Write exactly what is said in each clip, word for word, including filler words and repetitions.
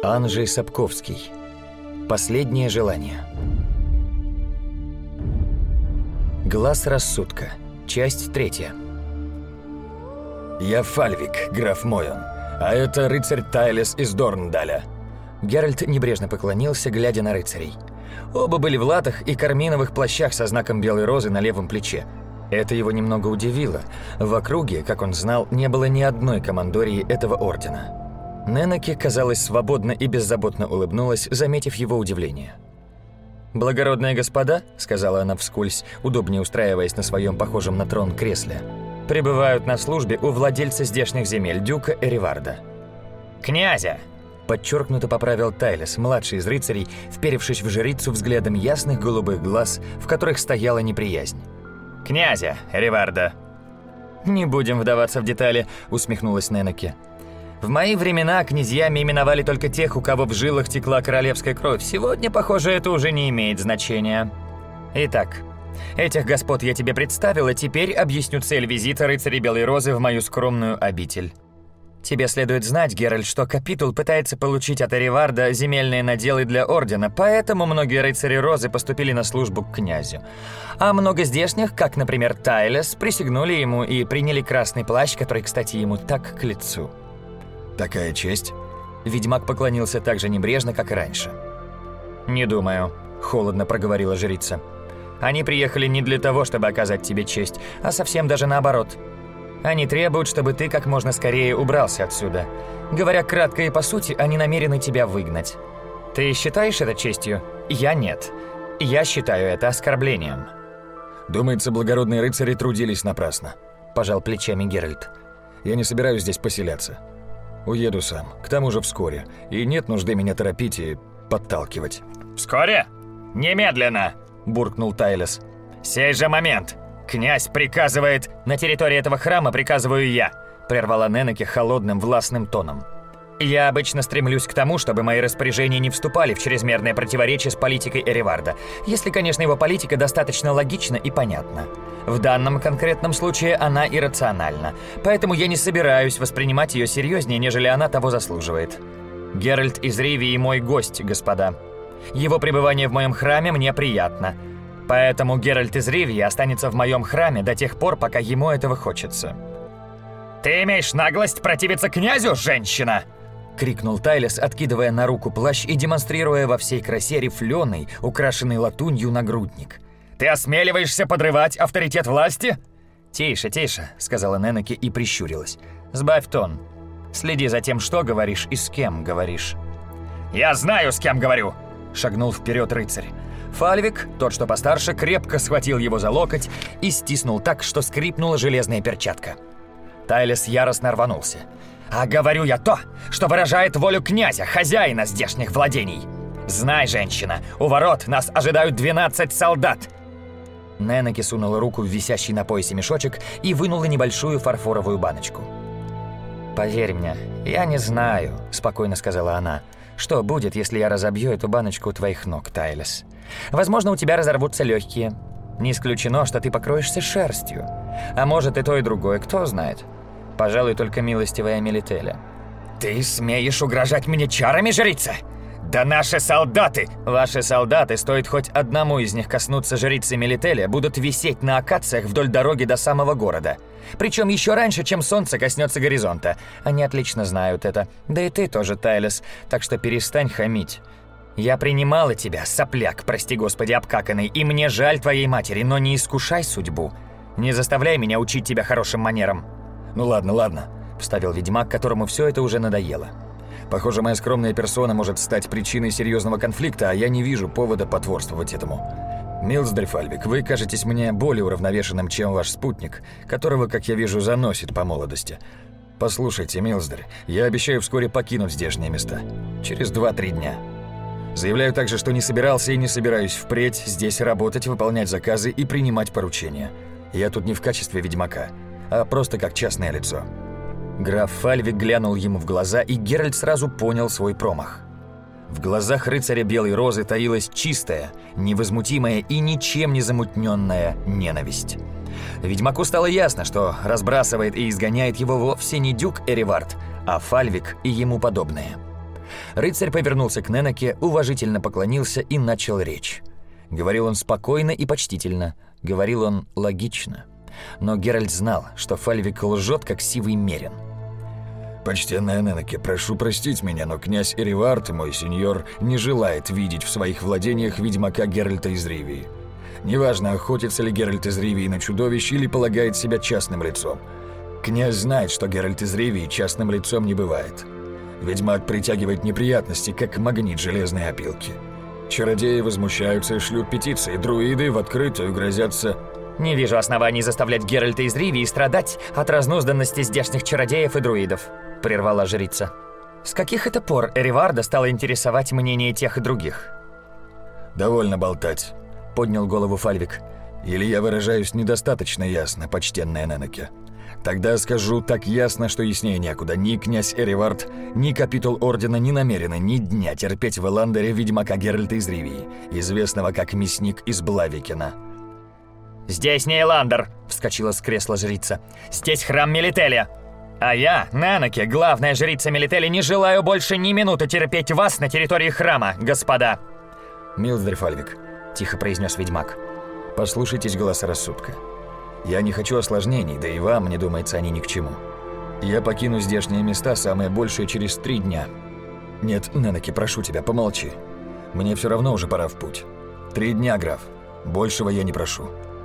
Анджей Сапковский. Последнее желание. Глаз рассудка. Часть третья. «Я Фальвик, граф Мойон, а это рыцарь Тайлес из Дорндаля». Геральт небрежно поклонился, глядя на рыцарей. Оба были в латах и карминовых плащах со знаком белой розы на левом плече. Это его немного удивило. В округе, как он знал, не было ни одной командории этого ордена. Ненеке, казалось, свободно и беззаботно улыбнулась, заметив его удивление. «Благородные господа», — сказала она вскользь, удобнее устраиваясь на своем похожем на трон кресле, «пребывают на службе у владельца здешних земель, дюка Эриварда». «Князя!» — подчеркнуто поправил Тайлес, младший из рыцарей, вперевшись в жрицу взглядом ясных голубых глаз, в которых стояла неприязнь. «Князя Эриварда!» «Не будем вдаваться в детали», — усмехнулась Ненеке. «В мои времена князьями именовали только тех, у кого в жилах текла королевская кровь. Сегодня, похоже, это уже не имеет значения. Итак, этих господ я тебе представила, теперь объясню цель визита рыцарей Белой Розы в мою скромную обитель. Тебе следует знать, Геральт, что капитул пытается получить от Эриварда земельные наделы для ордена, поэтому многие рыцари Розы поступили на службу к князю. А много здешних, как, например, Тайлес, присягнули ему и приняли красный плащ, который, кстати, ему так к лицу». «Такая честь?» Ведьмак поклонился так же небрежно, как и раньше. «Не думаю», — холодно проговорила жрица. «Они приехали не для того, чтобы оказать тебе честь, а совсем даже наоборот. Они требуют, чтобы ты как можно скорее убрался отсюда. Говоря кратко и по сути, они намерены тебя выгнать. Ты считаешь это честью? Я нет. Я считаю это оскорблением». «Думается, благородные рыцари трудились напрасно», — пожал плечами Геральт. «Я не собираюсь здесь поселяться. Уеду сам, к тому же вскоре, и нет нужды меня торопить и подталкивать». «Вскоре? Немедленно!» – буркнул Тайлес. «Сей же момент! Князь приказывает...» «На территории этого храма приказываю я», – прервала Ненеке холодным властным тоном. «Я обычно стремлюсь к тому, чтобы мои распоряжения не вступали в чрезмерное противоречие с политикой Эриварда, если, конечно, его политика достаточно логична и понятна. В данном конкретном случае она иррациональна, поэтому я не собираюсь воспринимать ее серьезнее, нежели она того заслуживает. Геральт из Ривии мой гость, господа. Его пребывание в моем храме мне приятно, поэтому Геральт из Ривии останется в моем храме до тех пор, пока ему этого хочется». «Ты имеешь наглость противиться князю, женщина?» — крикнул Тайлес, откидывая на руку плащ и демонстрируя во всей красе рифленый, украшенный латунью нагрудник. «Ты осмеливаешься подрывать авторитет власти?» «Тише, тише», — сказала Ненеке и прищурилась. «Сбавь тон. Следи за тем, что говоришь и с кем говоришь». «Я знаю, с кем говорю!» — шагнул вперед рыцарь. Фальвик, тот, что постарше, крепко схватил его за локоть и стиснул так, что скрипнула железная перчатка. Тайлес яростно рванулся. «А говорю я то, что выражает волю князя, хозяина здешних владений. Знай, женщина, у ворот нас ожидают двенадцать солдат!» Ненеке сунула руку в висящий на поясе мешочек и вынула небольшую фарфоровую баночку. «Поверь мне, я не знаю», — спокойно сказала она, «что будет, если я разобью эту баночку у твоих ног, Тайлес. Возможно, у тебя разорвутся легкие. Не исключено, что ты покроешься шерстью. А может, и то, и другое, кто знает. Пожалуй, только милостивая Мелителя». «Ты смеешь угрожать мне чарами, жрица? Да наши солдаты!» «Ваши солдаты, стоит хоть одному из них коснуться жрицы Мелителя, будут висеть на акациях вдоль дороги до самого города. Причем еще раньше, чем солнце коснется горизонта. Они отлично знают это. Да и ты тоже, Тайлес, так что перестань хамить. Я принимала тебя, сопляк, прости господи, обкаканный, и мне жаль твоей матери, но не искушай судьбу. Не заставляй меня учить тебя хорошим манерам». «Ну ладно, ладно», — вставил ведьмак, которому все это уже надоело. «Похоже, моя скромная персона может стать причиной серьезного конфликта, а я не вижу повода потворствовать этому. Милздарь Фальвик, вы кажетесь мне более уравновешенным, чем ваш спутник, которого, как я вижу, заносит по молодости. Послушайте, Милздарь, я обещаю вскоре покинуть здешние места. Через два-три дня. Заявляю также, что не собирался и не собираюсь впредь здесь работать, выполнять заказы и принимать поручения. Я тут не в качестве ведьмака, а просто как частное лицо». Граф Фальвик глянул ему в глаза, и Геральт сразу понял свой промах. В глазах рыцаря Белой Розы таилась чистая, невозмутимая и ничем не замутненная ненависть. Ведьмаку стало ясно, что разбрасывает и изгоняет его вовсе не дюк Эривард, а Фальвик и ему подобные. Рыцарь повернулся к Ненеке, уважительно поклонился и начал речь. Говорил он спокойно и почтительно, говорил он логично. Но Геральт знал, что Фальвик лжет, как сивый мерин. «Почтенная Ненеке, прошу простить меня, но князь Эривард, мой сеньор, не желает видеть в своих владениях ведьмака Геральта из Ривии. Неважно, охотится ли Геральт из Ривии на чудовищ или полагает себя частным лицом. Князь знает, что Геральт из Ривии частным лицом не бывает. Ведьмак притягивает неприятности, как магнит железной опилки. Чародеи возмущаются и шлют петиции, друиды в открытую грозятся... Не вижу оснований заставлять Геральта из Ривии страдать от разнузданности здешних чародеев и друидов», — прервала жрица. «С каких это пор Эриварда стало интересовать мнение тех и других?» «Довольно болтать», — поднял голову Фальвик. «Или я выражаюсь недостаточно ясно, почтенная Ненеке. Тогда скажу так ясно, что яснее некуда. Ни князь Эривард, ни капитул Ордена не намерены ни дня терпеть в Эландере ведьмака Геральта из Ривии, известного как мясник из Блавикена». «Здесь не Эландер», — вскочила с кресла жрица. «Здесь храм Мелителя. А я, Ненеке, главная жрица Мелителя, не желаю больше ни минуты терпеть вас на территории храма, господа». «Милздарь Фальвик», — тихо произнес ведьмак, — «послушайтесь голоса рассудка. Я не хочу осложнений, да и вам, мне думается, они ни к чему. Я покину здешние места самое большее через три дня. Нет, Ненеке, прошу тебя, помолчи. Мне все равно уже пора в путь. Три дня, граф. Большего я не прошу».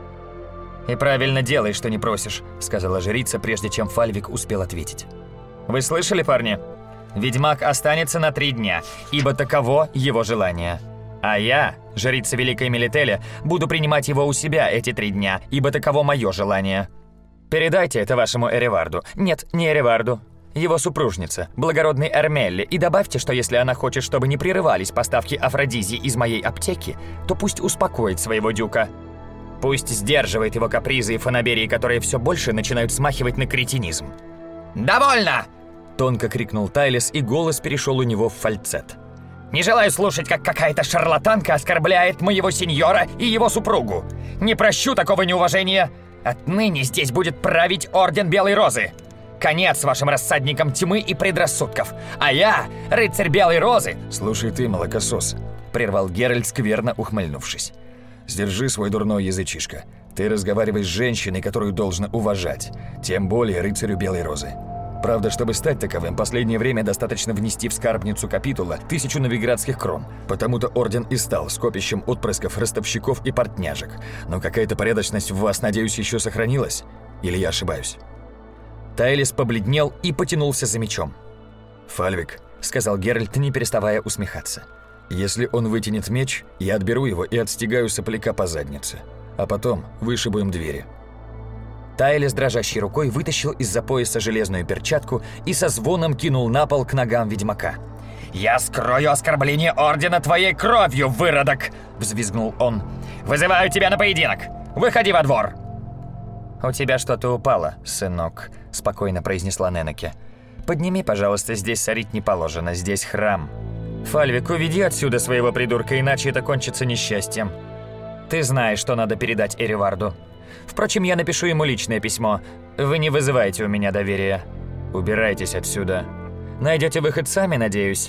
«И правильно делаешь, что не просишь», — сказала жрица, прежде чем Фальвик успел ответить. «Вы слышали, парни? Ведьмак останется на три дня, ибо таково его желание. А я, жрица Великой Мелителя, буду принимать его у себя эти три дня, ибо таково мое желание. Передайте это вашему Эриварду. Нет, не Эриварду. Его супружнице, благородной Эрмелле, и добавьте, что если она хочет, чтобы не прерывались поставки афродизии из моей аптеки, то пусть успокоит своего дюка. Пусть сдерживает его капризы и фанаберии, которые все больше начинают смахивать на кретинизм». «Довольно!» — тонко крикнул Тайлис, и голос перешел у него в фальцет. «Не желаю слушать, как какая-то шарлатанка оскорбляет моего сеньора и его супругу. Не прощу такого неуважения. Отныне здесь будет править Орден Белой Розы. Конец вашим рассадникам тьмы и предрассудков. А я, рыцарь Белой Розы...» «Слушай ты, молокосос», — прервал Геральт, скверно ухмыльнувшись. «Сдержи свой дурной язычишко. Ты разговариваешь с женщиной, которую должно уважать. Тем более рыцарю Белой Розы. Правда, чтобы стать таковым, последнее время достаточно внести в скарбницу капитула тысячу новиградских крон. Потому-то орден и стал скопищем отпрысков, ростовщиков и портняжек. Но какая-то порядочность в вас, надеюсь, еще сохранилась? Или я ошибаюсь?» Тайлис побледнел и потянулся за мечом. «Фальвик», — сказал Геральт, не переставая усмехаться. «Если он вытянет меч, я отберу его и отстегаю сопляка по заднице. А потом вышибу им двери». Тайлис дрожащей рукой вытащил из-за пояса железную перчатку и со звоном кинул на пол к ногам ведьмака. «Я скрою оскорбление Ордена твоей кровью, выродок!» — взвизгнул он. «Вызываю тебя на поединок! Выходи во двор!» «У тебя что-то упало, сынок», — спокойно произнесла Ненеке. «Подними, пожалуйста, здесь сорить не положено, здесь храм. Фальвик, уведи отсюда своего придурка, иначе это кончится несчастьем. Ты знаешь, что надо передать Эриварду. Впрочем, я напишу ему личное письмо. Вы не вызываете у меня доверия. Убирайтесь отсюда. Найдете выход сами, надеюсь».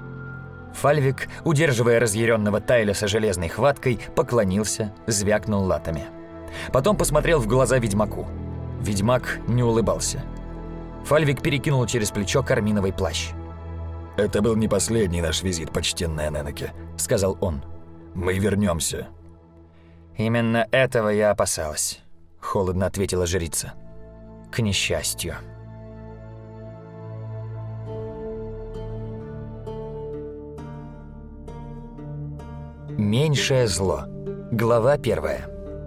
Фальвик, удерживая разъяренного Тайлиса железной хваткой, поклонился, звякнул латами. Потом посмотрел в глаза ведьмаку. Ведьмак не улыбался. Фальвик перекинул через плечо карминовый плащ. «Это был не последний наш визит, почтенная Ненеке», — сказал он. «Мы вернемся». «Именно этого я опасалась», — холодно ответила жрица. «К несчастью». Меньшее зло. Глава первая.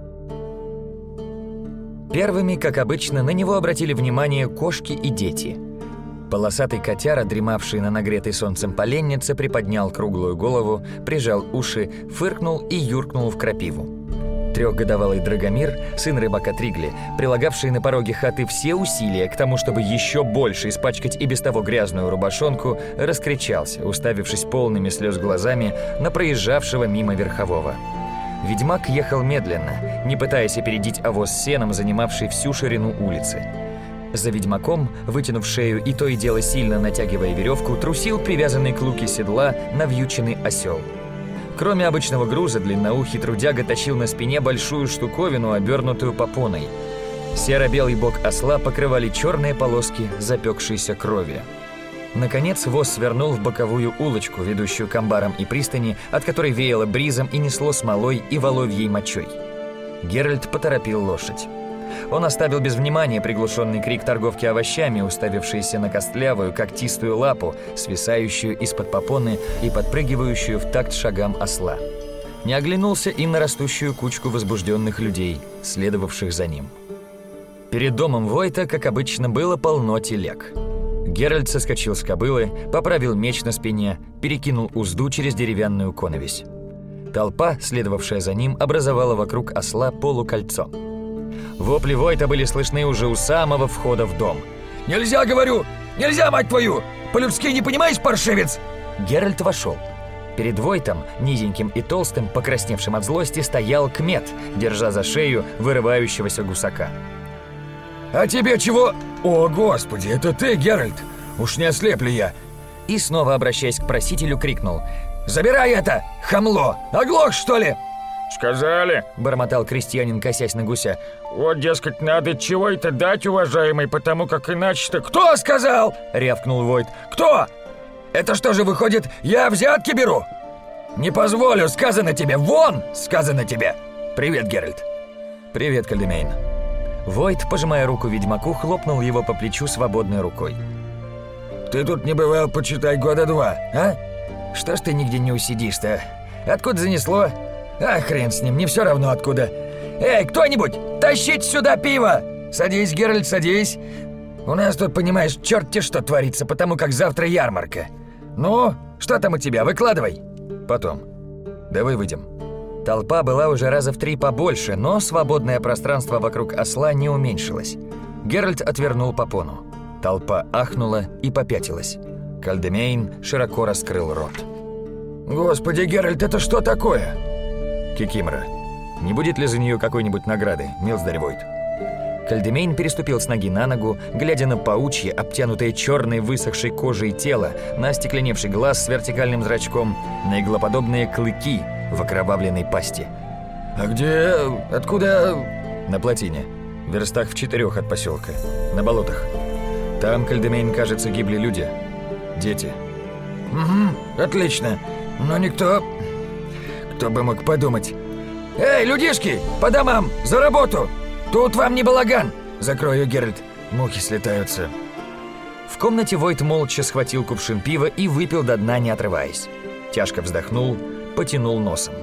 Первыми, как обычно, на него обратили внимание кошки и дети. Полосатый котяра, дремавший на нагретой солнцем поленнице, приподнял круглую голову, прижал уши, фыркнул и юркнул в крапиву. Трехгодовалый Драгомир, сын рыбака Тригли, прилагавший на пороге хаты все усилия к тому, чтобы еще больше испачкать и без того грязную рубашонку, раскричался, уставившись полными слез глазами на проезжавшего мимо верхового. Ведьмак ехал медленно, не пытаясь опередить овоз с сеном, занимавший всю ширину улицы. За ведьмаком, вытянув шею и то и дело сильно натягивая веревку, трусил привязанный к луке седла навьюченный осел. Кроме обычного груза, длинноухий трудяга тащил на спине большую штуковину, обернутую попоной. Серо-белый бок осла покрывали черные полоски запекшейся крови. Наконец воз свернул в боковую улочку, ведущую к амбарам и пристани, от которой веяло бризом и несло смолой и воловьей мочой. Геральт поторопил лошадь. Он оставил без внимания приглушенный крик торговки овощами, уставившейся на костлявую, когтистую лапу, свисающую из-под попоны и подпрыгивающую в такт шагам осла. Не оглянулся и на растущую кучку возбужденных людей, следовавших за ним. Перед домом Войта, как обычно, было полно телег. Геральт соскочил с кобылы, поправил меч на спине, перекинул узду через деревянную коновесь. Толпа, следовавшая за ним, образовала вокруг осла полукольцо. Вопли Войта были слышны уже у самого входа в дом. «Нельзя, говорю! Нельзя, мать твою! По-людски не понимаешь, паршивец!» Геральт вошел. Перед Войтом, низеньким и толстым, покрасневшим от злости, стоял Кмет, держа за шею вырывающегося гусака. «А тебе чего? О, Господи, это ты, Геральт! Уж не ослеп ли я?» И снова, обращаясь к просителю, крикнул: «Забирай это, хамло! Оглох, что ли?» «Сказали», — бормотал крестьянин, косясь на гуся. «Вот, дескать, надо чего-то дать, уважаемый, потому как иначе-то...» «Кто сказал?» — рявкнул Войт. «Кто? Это что же выходит, я взятки беру? Не позволю, сказано тебе, вон, сказано тебе! Привет, Геральт!» «Привет, Кальдемейн!» Войт, пожимая руку ведьмаку, хлопнул его по плечу свободной рукой. «Ты тут не бывал, почитай, года два, а? Что ж ты нигде не усидишь-то? Откуда занесло?» «А хрен с ним, не все равно откуда. Эй, кто-нибудь, тащите сюда пиво! Садись, Геральт, садись. У нас тут, понимаешь, черт-те что творится, потому как завтра ярмарка. Ну, что там у тебя, выкладывай». «Потом. Давай выйдем». Толпа была уже раза в три побольше, но свободное пространство вокруг осла не уменьшилось. Геральт отвернул попону. Толпа ахнула и попятилась. Кальдемейн широко раскрыл рот. «Господи, Геральт, это что такое?» «Кикимора. Не будет ли за нее какой-нибудь награды, Милздарь Войт?» Кальдемейн переступил с ноги на ногу, глядя на паучье, обтянутое черной высохшей кожей тело, на остекленевший глаз с вертикальным зрачком, на иглоподобные клыки в окровавленной пасти. «А где... откуда...» «На плотине. В верстах в четырех от поселка. На болотах. Там, Кальдемейн, кажется, гибли люди. Дети». «Угу, отлично. Но никто... кто бы мог подумать. Эй, людишки, по домам, за работу! Тут вам не балаган!» «Закрою, Геральт, мухи слетаются». В комнате Войт молча схватил кувшин пива и выпил до дна, не отрываясь. Тяжко вздохнул, потянул носом.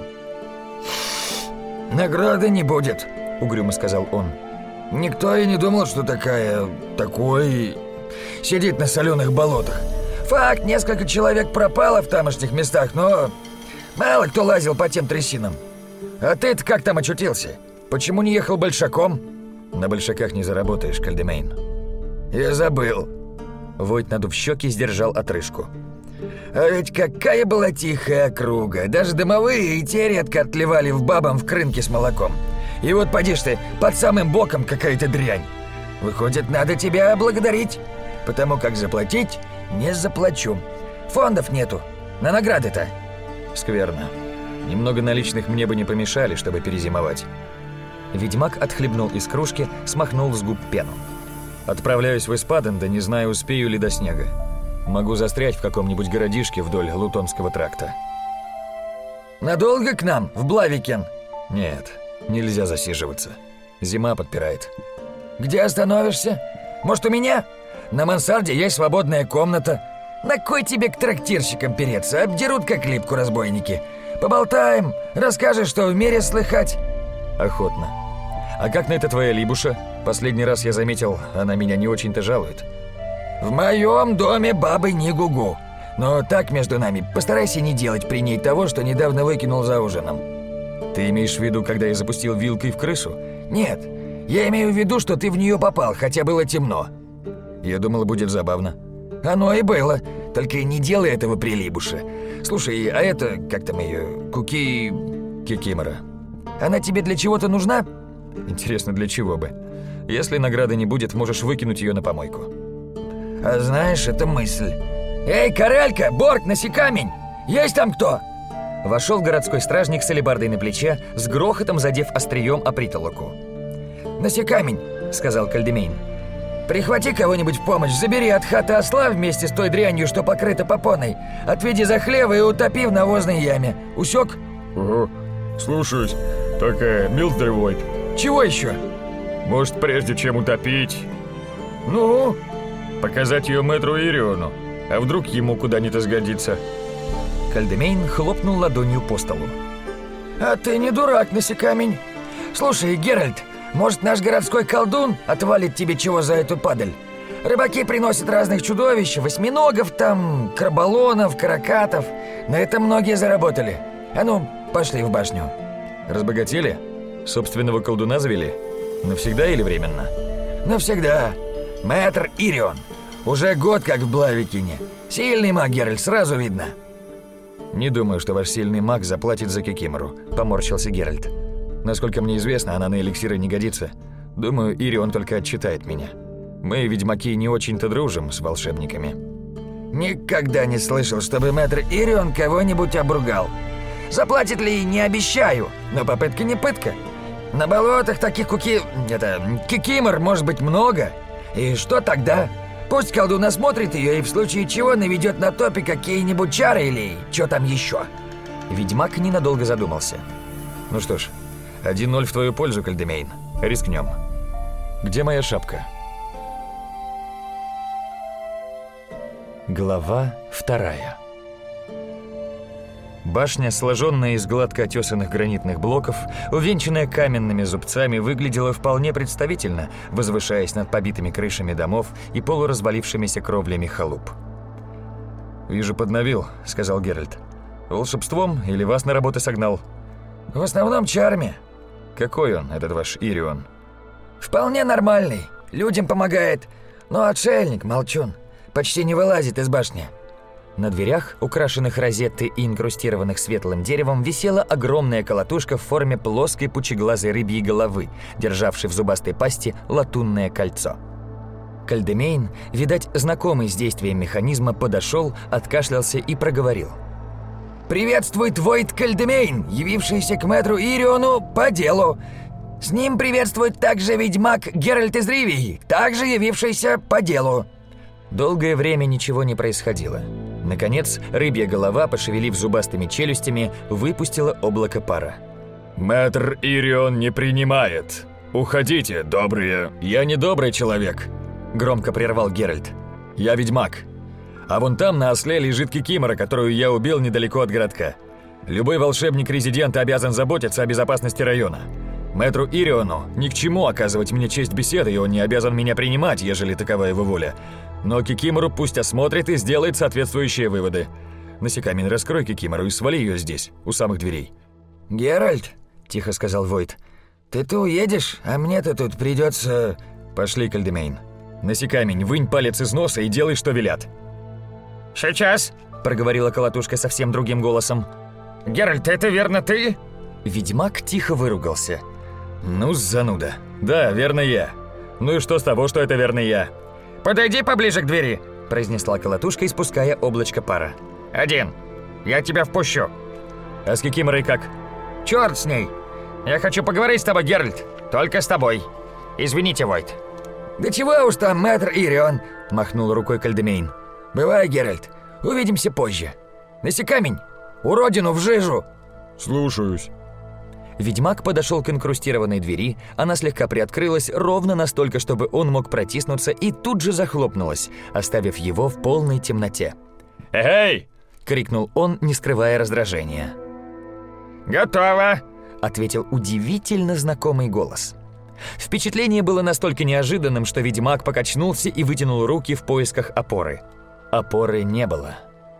«Награды не будет», — угрюмо сказал он. «Никто и не думал, что такая... такой... сидит на соленых болотах. Факт, несколько человек пропало в тамошних местах, но... мало кто лазил по тем трясинам. А ты-то как там очутился? Почему не ехал большаком?» «На большаках не заработаешь, Кальдемейн». «Я забыл». Войт, надув щеки, сдержал отрыжку. «А ведь какая была тихая округа. Даже домовые и те редко отливали в бабам в крынке с молоком. И вот поди ж ты, под самым боком какая-то дрянь. Выходит, надо тебя благодарить, потому как заплатить не заплачу. Фондов нету. На награды-то». «Скверно. Немного наличных мне бы не помешали, чтобы перезимовать». Ведьмак отхлебнул из кружки, смахнул с губ пену. «Отправляюсь в Испаден, да не знаю, успею ли до снега. Могу застрять в каком-нибудь городишке вдоль Лутонского тракта». «Надолго к нам, в Блавикен?» «Нет, нельзя засиживаться. Зима подпирает». «Где остановишься? Может, у меня? На мансарде есть свободная комната. На кой тебе к трактирщикам переться? Обдерут как липку разбойники. Поболтаем, расскажешь, что в мире слыхать». «Охотно. А как на это твоя Либуша? Последний раз я заметил, она меня не очень-то жалует». «В моем доме бабы не гугу. Но так между нами, постарайся не делать при ней того, что недавно выкинул за ужином». «Ты имеешь в виду, когда я запустил вилкой в крысу?» «Нет, я имею в виду, что ты в нее попал, хотя было темно». «Я думал, будет забавно». «Оно и было. Только не делай этого при Либуше. Слушай, а это, как там ее, Куки... Кикимора. Она тебе для чего-то нужна?» «Интересно, для чего бы? Если награды не будет, можешь выкинуть ее на помойку. А знаешь, это мысль. Эй, Корелька, Борг, насекамень! Есть там кто? Вошел городской стражник с алебардой на плече, с грохотом задев острием о притолоку. «Насекамень», — сказал Кальдемейн. «Прихвати кого-нибудь в помощь, забери от хаты осла вместе с той дрянью, что покрыта попоной. Отведи за хлево и утопи в навозной яме. Усек?» Угу. Слушаюсь. Только, Милсдриф, «Чего еще?» может, прежде чем утопить, «Ну?» показать ее мэтру Ириону. А вдруг ему куда-нибудь сгодится?» Кальдемейн хлопнул ладонью по столу. «А ты не дурак, насекамень. Слушай, Геральт, может, наш городской колдун отвалит тебе чего за эту падаль? Рыбаки приносят разных чудовищ, восьминогов там, краболонов, каракатов. На этом многие заработали. А ну, пошли в башню». Разбогатели? Собственного колдуна завели? Навсегда или временно? «Навсегда. Мэтр Ирион. Уже год как в Блавикине. Сильный маг, Геральт, сразу видно». «Не думаю, что ваш сильный маг заплатит за Кикимору», — поморщился Геральт. «Насколько мне известно, она на эликсиры не годится. Думаю, Ирион только отчитает меня. Мы, ведьмаки, не очень-то дружим с волшебниками». «Никогда не слышал, чтобы мэтр Ирион кого-нибудь обругал. Заплатит ли, не обещаю, но попытка не пытка. На болотах таких куки... это... кикимор может быть много. И что тогда? Пусть колдун осмотрит ее и в случае чего наведет на топе какие-нибудь чары или что там еще». Ведьмак ненадолго задумался. «Ну что ж, один ноль в твою пользу, Кальдемейн. Рискнем. Где моя шапка?» Глава вторая. Башня, сложенная из гладко отесанных гранитных блоков, увенчанная каменными зубцами, выглядела вполне представительно, возвышаясь над побитыми крышами домов и полуразвалившимися кровлями халуп. «Вижу, подновил», — сказал Геральт. «Волшебством или вас на работу согнал?» «В основном чарами». «Какой он, этот ваш Ирион?» «Вполне нормальный. Людям помогает. Но отшельник, молчун. Почти не вылазит из башни». На дверях, украшенных розеттой и инкрустированных светлым деревом, висела огромная колотушка в форме плоской пучеглазой рыбьей головы, державшей в зубастой пасти латунное кольцо. Кальдемейн, видать, знакомый с действием механизма, подошел, откашлялся и проговорил. «Приветствует Войт Кальдемейн, явившийся к мэтру Ириону по делу. С ним приветствует также ведьмак Геральт из Ривии, также явившийся по делу». Долгое время ничего не происходило. Наконец, рыбья голова, пошевелив зубастыми челюстями, выпустила облако пара. «Мэтр Ирион не принимает. Уходите, добрые». «Я не добрый человек», — громко прервал Геральт. «Я ведьмак. А вон там на осле лежит Кикимора, которую я убил недалеко от городка. Любой волшебник-резидент обязан заботиться о безопасности района. Мэтру Ириону ни к чему оказывать мне честь беседы, и он не обязан меня принимать, ежели такова его воля. Но Кикимору пусть осмотрит и сделает соответствующие выводы. Насекамень, раскрой Кикимору и свали ее здесь, у самых дверей». «Геральт», — тихо сказал Войт, — «ты-то уедешь, а мне-то тут придется...» «Пошли, Кальдемейн. Насекамень, вынь палец из носа и делай, что велят». «Сейчас», — проговорила колотушка совсем другим голосом. «Геральт, это верно ты?» Ведьмак тихо выругался. «Ну, зануда. Да, верно я. Ну и что с того, что это верно я?» «Подойди поближе к двери», — произнесла колотушка, испуская облачко пара. «Один. Я тебя впущу». «А с Кикиморой как?» «Чёрт с ней. Я хочу поговорить с тобой, Геральт. Только с тобой. Извините, Войт». «Да чего уж там, мэтр Ирион», — махнул рукой Кальдемейн. «Бывай, Геральт. Увидимся позже. Насекамень, уродину в жижу». «Слушаюсь». Ведьмак подошел к инкрустированной двери, она слегка приоткрылась ровно настолько, чтобы он мог протиснуться, и тут же захлопнулась, оставив его в полной темноте. «Эй!» — крикнул он, не скрывая раздражения. «Готово!» — ответил удивительно знакомый голос. Впечатление было настолько неожиданным, что ведьмак покачнулся и вытянул руки в поисках опоры. Опоры не было.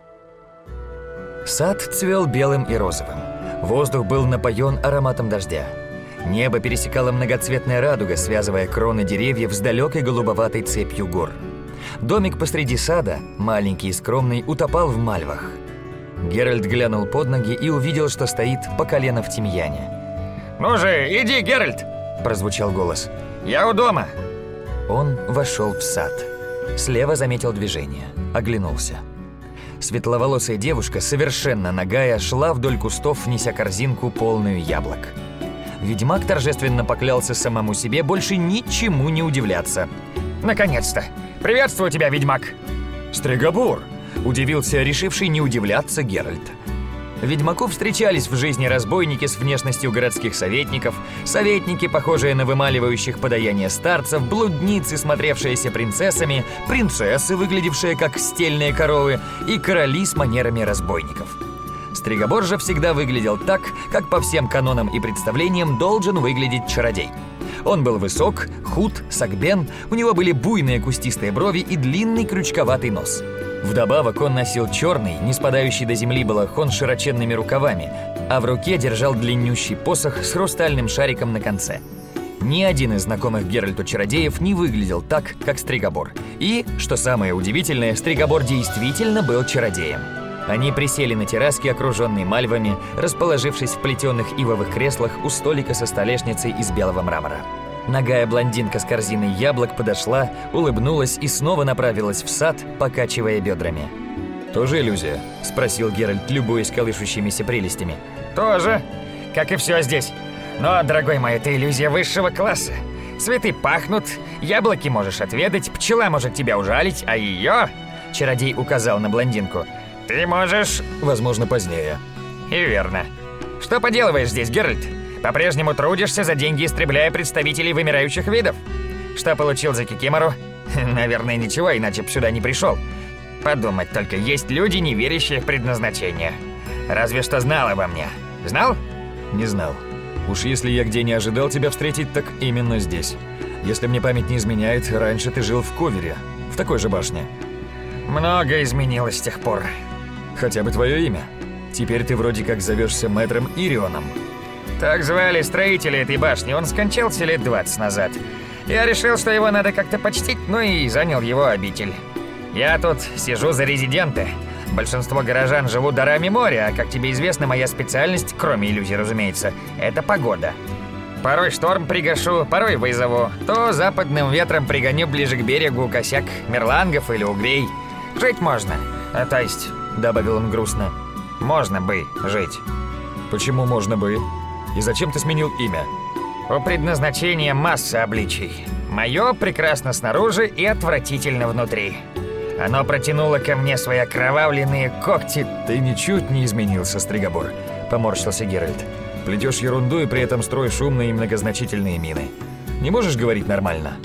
Сад цвел белым и розовым. Воздух был напоен ароматом дождя. Небо пересекала многоцветная радуга, связывая кроны деревьев с далекой голубоватой цепью гор. Домик посреди сада, маленький и скромный, утопал в мальвах. Геральт глянул под ноги и увидел, что стоит по колено в тимьяне. «Ну же, иди, Геральт!» – прозвучал голос. Я у дома!» Он вошел в сад. Слева заметил движение, оглянулся. Светловолосая девушка, совершенно нагая, шла вдоль кустов, неся корзинку, полную яблок. Ведьмак торжественно поклялся самому себе больше ничему не удивляться. «Наконец-то! Приветствую тебя, ведьмак!» «Стригобор!» – удивился решивший не удивляться Геральт. Ведьмаку встречались в жизни разбойники с внешностью городских советников, советники, похожие на вымаливающих подаяние старцев, блудницы, смотревшиеся принцессами, принцессы, выглядевшие как стельные коровы, и короли с манерами разбойников. Стригобор же всегда выглядел так, как по всем канонам и представлениям должен выглядеть чародей. Он был высок, худ, согбен, у него были буйные кустистые брови и длинный крючковатый нос. Вдобавок он носил черный, не спадающий до земли балахон с широченными рукавами, а в руке держал длиннющий посох с хрустальным шариком на конце. Ни один из знакомых Геральту чародеев не выглядел так, как Стригобор. И, что самое удивительное, Стригобор действительно был чародеем. Они присели на терраске, окруженной мальвами, расположившись в плетеных ивовых креслах у столика со столешницей из белого мрамора. Нагая блондинка с корзиной яблок подошла, улыбнулась и снова направилась в сад, покачивая бедрами. «Тоже иллюзия?» – спросил Геральт, любуясь колышущимися прелестями. «Тоже, как и все здесь. Но, дорогой мой, это иллюзия высшего класса. Цветы пахнут, яблоки можешь отведать, пчела может тебя ужалить, а ее...» – чародей указал на блондинку. «Ты можешь...» «Возможно, позднее». «И верно. Что поделываешь здесь, Геральт? По-прежнему трудишься за деньги, истребляя представителей вымирающих видов? Что получил за кикимору? Наверное, ничего, иначе б сюда не пришел. Подумать только, есть люди, не верящие в предназначение. Разве что знал обо мне. Знал?» «Не знал. Уж если я где не ожидал тебя встретить, так именно здесь. Если мне память не изменяет, раньше ты жил в Ковере, в такой же башне». «Много изменилось с тех пор». «Хотя бы твое имя. Теперь ты вроде как зовешься мэтром Ирионом». Так звали строителя этой башни, он скончался лет двадцать назад. Я решил, что его надо как-то почтить, ну и занял его обитель. Я тут сижу за резиденты. Большинство горожан живут дарами моря, а, как тебе известно, моя специальность, кроме иллюзий, разумеется, это погода. Порой шторм пригашу, порой вызову. То западным ветром пригоню ближе к берегу косяк мерлангов или угрей. Жить можно. А, то есть, добавил он грустно, можно бы жить. «Почему можно бы? И зачем ты сменил имя?» У предназначения масса обличий. Мое прекрасно снаружи и отвратительно внутри. Оно протянуло ко мне свои окровавленные когти. «Ты ничуть не изменился, Стригобор», — поморщился Геральт. «Плетешь ерунду и при этом строишь умные и многозначительные мины. Не можешь говорить нормально?»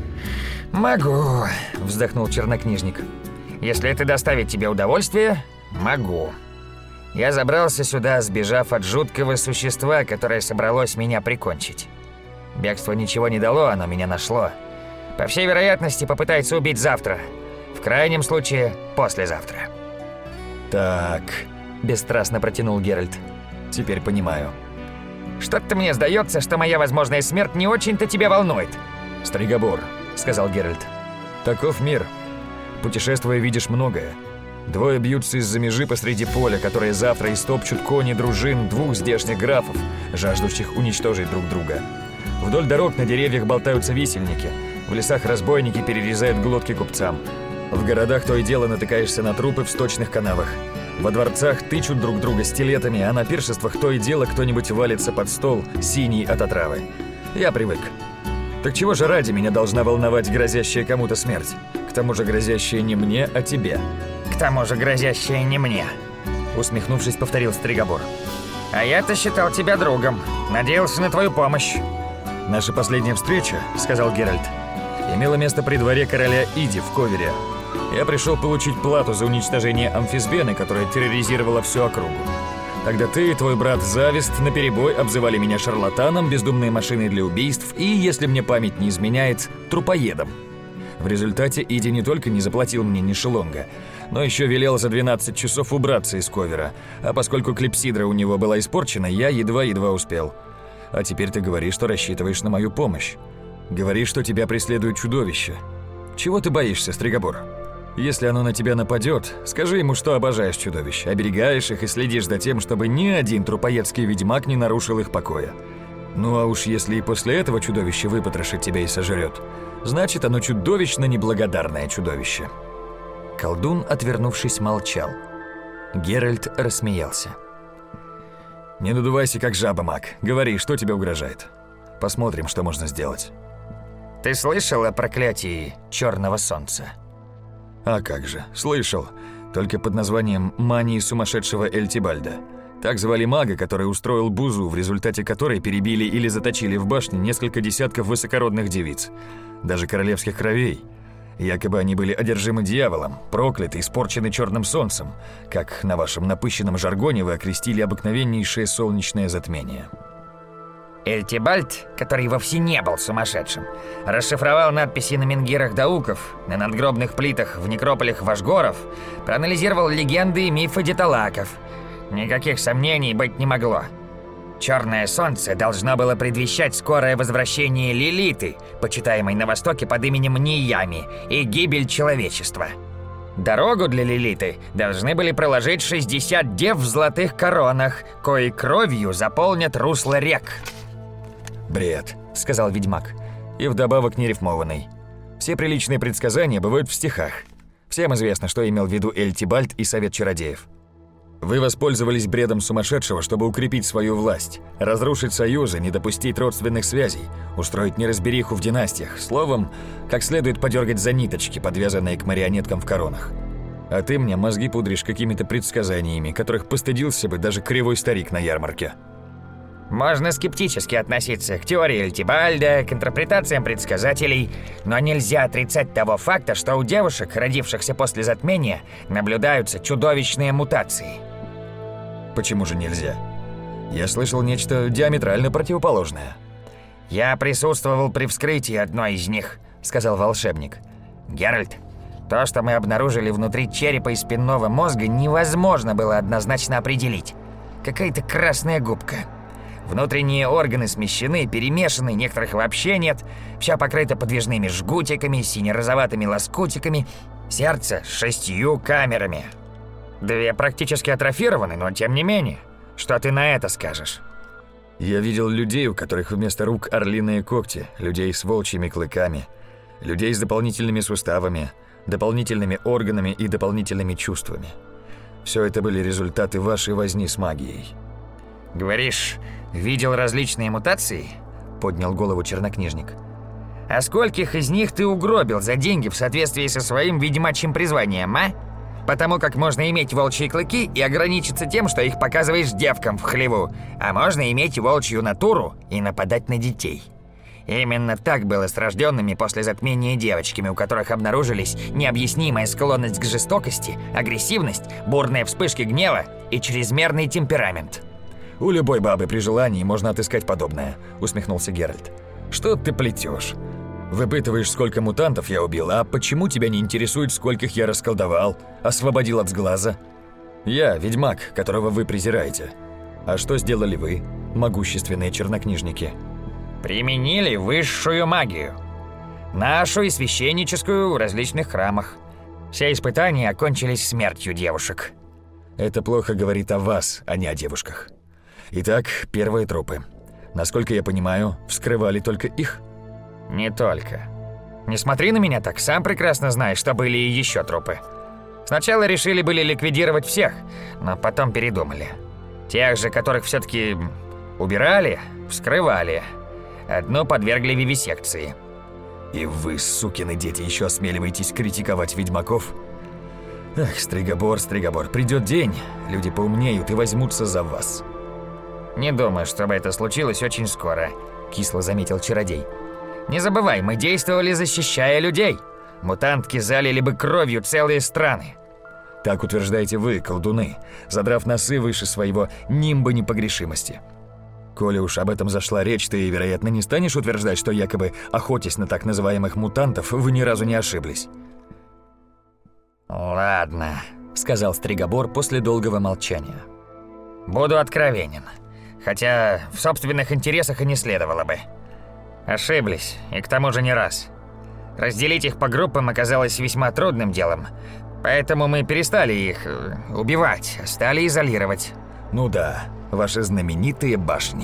«Могу», — вздохнул чернокнижник. «Если это доставит тебе удовольствие, могу. Я забрался сюда, сбежав от жуткого существа, которое собралось меня прикончить. Бегство ничего не дало, оно меня нашло. По всей вероятности, попытается убить завтра. В крайнем случае, послезавтра». «Так», — бесстрастно протянул Геральт. «Теперь понимаю». «Что-то мне сдается, что моя возможная смерть не очень-то тебя волнует». «Стригобор», — сказал Геральт. «Таков мир. Путешествуя, видишь многое. Двое бьются из-за межи посреди поля, которые завтра истопчут кони дружин двух здешних графов, жаждущих уничтожить друг друга. Вдоль дорог на деревьях болтаются висельники, в лесах разбойники перерезают глотки купцам. В городах то и дело натыкаешься на трупы в сточных канавах. Во дворцах тычут друг друга стилетами, а на пиршествах то и дело кто-нибудь валится под стол, синий от отравы. Я привык. Так чего же ради меня должна волновать грозящая кому-то смерть? К тому же грозящая не мне, а тебе». «К тому же грозящая не мне», — усмехнувшись, повторил Стригобор. «А я-то считал тебя другом, надеялся на твою помощь». «Наша последняя встреча, — сказал Геральт, — имела место при дворе короля Иди в Ковере. Я пришел получить плату за уничтожение Амфисбены, которая терроризировала всю округу. Тогда ты и твой брат Завист наперебой обзывали меня шарлатаном, бездумной машиной для убийств и, если мне память не изменяет, трупоедом. В результате Иди не только не заплатил мне ни шелонга, но еще велел за двенадцать часов убраться из Ковера, а поскольку клипсидра у него была испорчена, я едва-едва успел. А теперь ты говоришь, что рассчитываешь на мою помощь. Говоришь, что тебя преследует чудовище. Чего ты боишься, Стригобор? Если оно на тебя нападет, скажи ему, что обожаешь чудовищ, оберегаешь их и следишь за тем, чтобы ни один трупоедский ведьмак не нарушил их покоя. Ну а уж если и после этого чудовище выпотрошит тебя и сожрет, значит, оно чудовищно неблагодарное чудовище». Колдун, отвернувшись, молчал. Геральт рассмеялся. «Не надувайся, как жаба, маг. Говори, что тебе угрожает. Посмотрим, что можно сделать». «Ты слышал о проклятии Черного Солнца?» «А как же, слышал. Только под названием «Мании сумасшедшего Эльтибальда». Так звали мага, который устроил бузу, в результате которой перебили или заточили в башне несколько десятков высокородных девиц, даже королевских кровей. Якобы они были одержимы дьяволом, прокляты, испорчены черным солнцем, как на вашем напыщенном жаргоне вы окрестили обыкновеннейшее солнечное затмение». Эльтибальд, который вовсе не был сумасшедшим, расшифровал надписи на менгирах дауков, на надгробных плитах в некрополях вашгоров, проанализировал легенды и мифы деталаков. Никаких сомнений быть не могло. Черное солнце должно было предвещать скорое возвращение Лилиты, почитаемой на Востоке под именем Ниями, и гибель человечества. Дорогу для Лилиты должны были проложить шестьдесят дев в золотых коронах, кои кровью заполнят русло рек. «Бред», — сказал ведьмак. «И вдобавок нерифмованный. Все приличные предсказания бывают в стихах. Всем известно, что имел в виду Эльтибальд и Совет Чародеев. Вы воспользовались бредом сумасшедшего, чтобы укрепить свою власть, разрушить союзы, не допустить родственных связей, устроить неразбериху в династиях, словом, как следует подергать за ниточки, подвязанные к марионеткам в коронах. А ты мне мозги пудришь какими-то предсказаниями, которых постыдился бы даже кривой старик на ярмарке». Можно скептически относиться к теории Эльтибальда, к интерпретациям предсказателей, но нельзя отрицать того факта, что у девушек, родившихся после затмения, наблюдаются чудовищные мутации. «Почему же нельзя? Я слышал нечто диаметрально противоположное». «Я присутствовал при вскрытии одной из них», — сказал волшебник. «Геральт, то, что мы обнаружили внутри черепа и спинного мозга, невозможно было однозначно определить. Какая-то красная губка. Внутренние органы смещены, перемешаны, некоторых вообще нет. Вся покрыта подвижными жгутиками, сине-розоватыми лоскутиками. Сердце с шестью камерами. Две практически атрофированы, но тем не менее. Что ты на это скажешь?» «Я видел людей, у которых вместо рук орлиные когти, людей с волчьими клыками, людей с дополнительными суставами, дополнительными органами и дополнительными чувствами. Все это были результаты вашей возни с магией». «Говоришь, видел различные мутации?» — поднял голову чернокнижник. «А скольких из них ты угробил за деньги в соответствии со своим ведьмачьим призванием, а? Потому как можно иметь волчьи клыки и ограничиться тем, что их показываешь девкам в хлеву, а можно иметь волчью натуру и нападать на детей. Именно так было с рожденными после затмения девочками, у которых обнаружились необъяснимая склонность к жестокости, агрессивность, бурные вспышки гнева и чрезмерный темперамент». «У любой бабы при желании можно отыскать подобное», — усмехнулся Геральт. «Что ты плетешь? Выпытываешь, сколько мутантов я убил, а почему тебя не интересует, скольких я расколдовал, освободил от сглаза? Я ведьмак, которого вы презираете. А что сделали вы, могущественные чернокнижники?» «Применили высшую магию. Нашу и священническую в различных храмах. Все испытания окончились смертью девушек». «Это плохо говорит о вас, а не о девушках. Итак, первые трупы. Насколько я понимаю, вскрывали только их?» «Не только. Не смотри на меня так, сам прекрасно знаешь, что были и еще трупы. Сначала решили были ликвидировать всех, но потом передумали. Тех же, которых все-таки убирали, вскрывали. Одну подвергли вивисекции». «И вы, сукины дети, еще осмеливаетесь критиковать ведьмаков? Ах, Стригобор, Стригобор, придет день, люди поумнеют и возьмутся за вас». «Не думаю, чтобы это случилось очень скоро», — кисло заметил чародей. «Не забывай, мы действовали, защищая людей. Мутантки залили бы кровью целые страны». «Так утверждаете вы, колдуны, задрав носы выше своего нимба непогрешимости. Коли уж об этом зашла речь, ты, вероятно, не станешь утверждать, что якобы, охотясь на так называемых мутантов, вы ни разу не ошиблись». «Ладно», — сказал Стригобор после долгого молчания. «Буду откровенен. Хотя в собственных интересах и не следовало бы. Ошиблись, и к тому же не раз. Разделить их по группам оказалось весьма трудным делом, поэтому мы перестали их убивать, стали изолировать». «Ну да, ваши знаменитые башни», —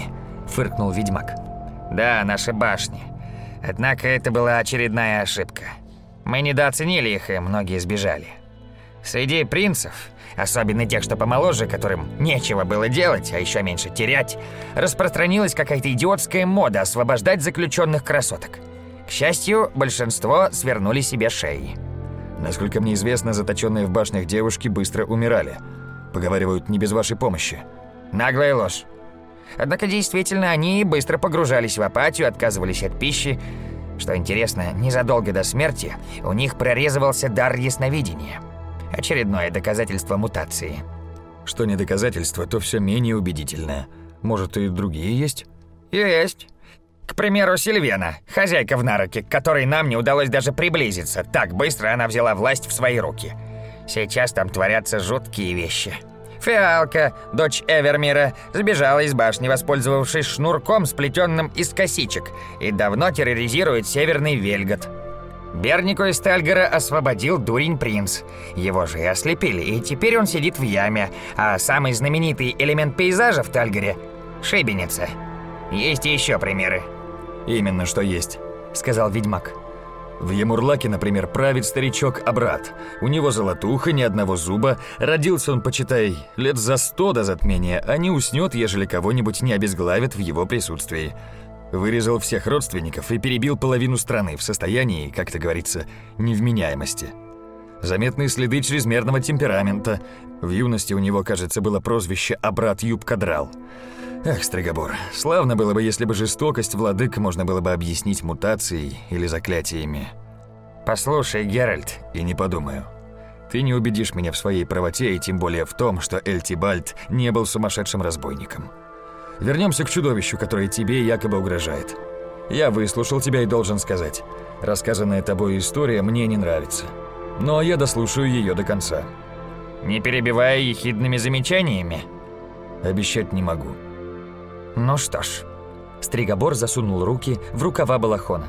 – фыркнул ведьмак. «Да, наши башни. Однако это была очередная ошибка. Мы недооценили их, и многие сбежали. Среди принцев, особенно тех, что помоложе, которым нечего было делать, а еще меньше терять, распространилась какая-то идиотская мода освобождать заключенных красоток. К счастью, большинство свернули себе шеи». Насколько мне известно, заточенные в башнях девушки быстро умирали. Поговаривают, не без вашей помощи. Наглая ложь. Однако действительно они быстро погружались в апатию, отказывались от пищи. Что интересно, незадолго до смерти у них прорезывался дар ясновидения. Очередное доказательство мутации. Что не доказательство, то все менее убедительное. Может, и другие есть? Есть. К примеру, Сильвена, хозяйка в Нароке, к которой нам не удалось даже приблизиться. Так быстро она взяла власть в свои руки. Сейчас там творятся жуткие вещи. Фиалка, дочь Эвермира, сбежала из башни, воспользовавшись шнурком, сплетенным из косичек, и давно терроризирует Северный Вельгот. Бернику из Тальгора освободил дурень принц. Его же и ослепили, и теперь он сидит в яме, а самый знаменитый элемент пейзажа в Тальгоре — шибеница. Есть и еще примеры. «Именно что есть», — сказал ведьмак. «В Емурлаке, например, правит старичок Абрат. У него золотуха, ни одного зуба. Родился он, почитай, лет за сто до затмения, а не уснет, ежели кого-нибудь не обезглавят в его присутствии. Вырезал всех родственников и перебил половину страны в состоянии, как это говорится, невменяемости. Заметные следы чрезмерного темперамента. В юности у него, кажется, было прозвище Абрат Юб-Кадрал. Эх, Стригобор, славно было бы, если бы жестокость владык можно было бы объяснить мутацией или заклятиями. Послушай, Геральт, и не подумаю. Ты не убедишь меня в своей правоте, и тем более в том, что Эльтибальд не был сумасшедшим разбойником. Вернемся к чудовищу, которое тебе якобы угрожает. Я выслушал тебя и должен сказать, рассказанная тобой история мне не нравится. Но я дослушаю ее до конца. Не перебивая ехидными замечаниями? Обещать не могу. Ну что ж. Стригобор засунул руки в рукава балахона.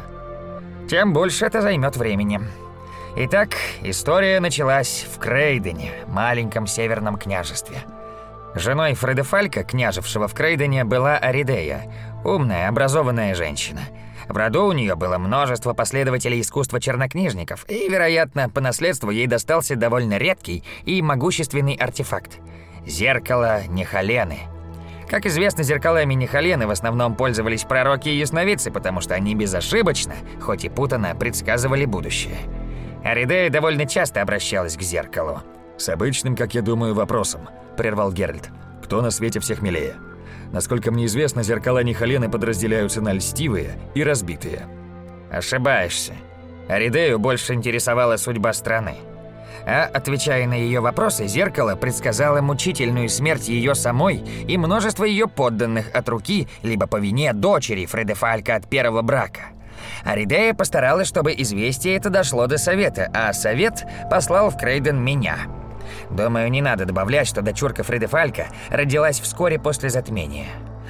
Тем больше это займет времени. Итак, история началась в Крейдене, маленьком северном княжестве. Женой Фредефалька, княжевшего в Крейдене, была Аридея, умная, образованная женщина. В роду у нее было множество последователей искусства чернокнижников, и, вероятно, по наследству ей достался довольно редкий и могущественный артефакт – зеркало Нехалены. Как известно, зеркалами Нехалены в основном пользовались пророки и ясновидцы, потому что они безошибочно, хоть и путанно, предсказывали будущее. Аридея довольно часто обращалась к зеркалу. «С обычным, как я думаю, вопросом», – прервал Геральт. «Кто на свете всех милее? Насколько мне известно, зеркала Нехалены подразделяются на льстивые и разбитые». Ошибаешься. Аридею больше интересовала судьба страны. А, отвечая на ее вопросы, зеркало предсказало мучительную смерть ее самой и множество ее подданных от руки, либо по вине дочери Фредефалька от первого брака. Аридея постаралась, чтобы известие это дошло до совета, а совет послал в Крейден меня. Думаю, не надо добавлять, что дочурка Фредефалька родилась вскоре после затмения.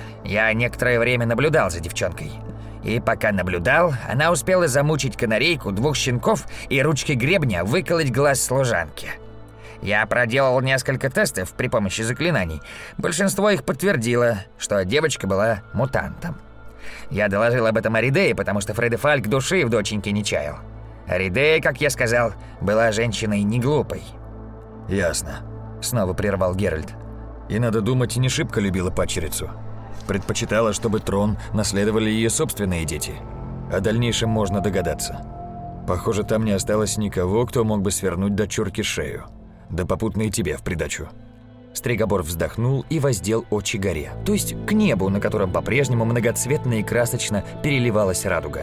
Я некоторое время наблюдал за девчонкой. И пока наблюдал, она успела замучить канарейку, двух щенков и ручкой гребня выколоть глаз служанки. Я проделал несколько тестов при помощи заклинаний. Большинство их подтвердило, что девочка была мутантом. Я доложил об этом Аридее, потому что Фредефальк души в доченьке не чаял. Аридея, как я сказал, была женщиной не глупой. «Ясно», — снова прервал Геральт. «И, надо думать, не шибко любила падчерицу. Предпочитала, чтобы трон наследовали ее собственные дети. О дальнейшем можно догадаться. Похоже, там не осталось никого, кто мог бы свернуть дочурке шею. Да попутно и тебе в придачу». Стригобор вздохнул и воздел очи горе, то есть к небу, на котором по-прежнему многоцветно и красочно переливалась радуга.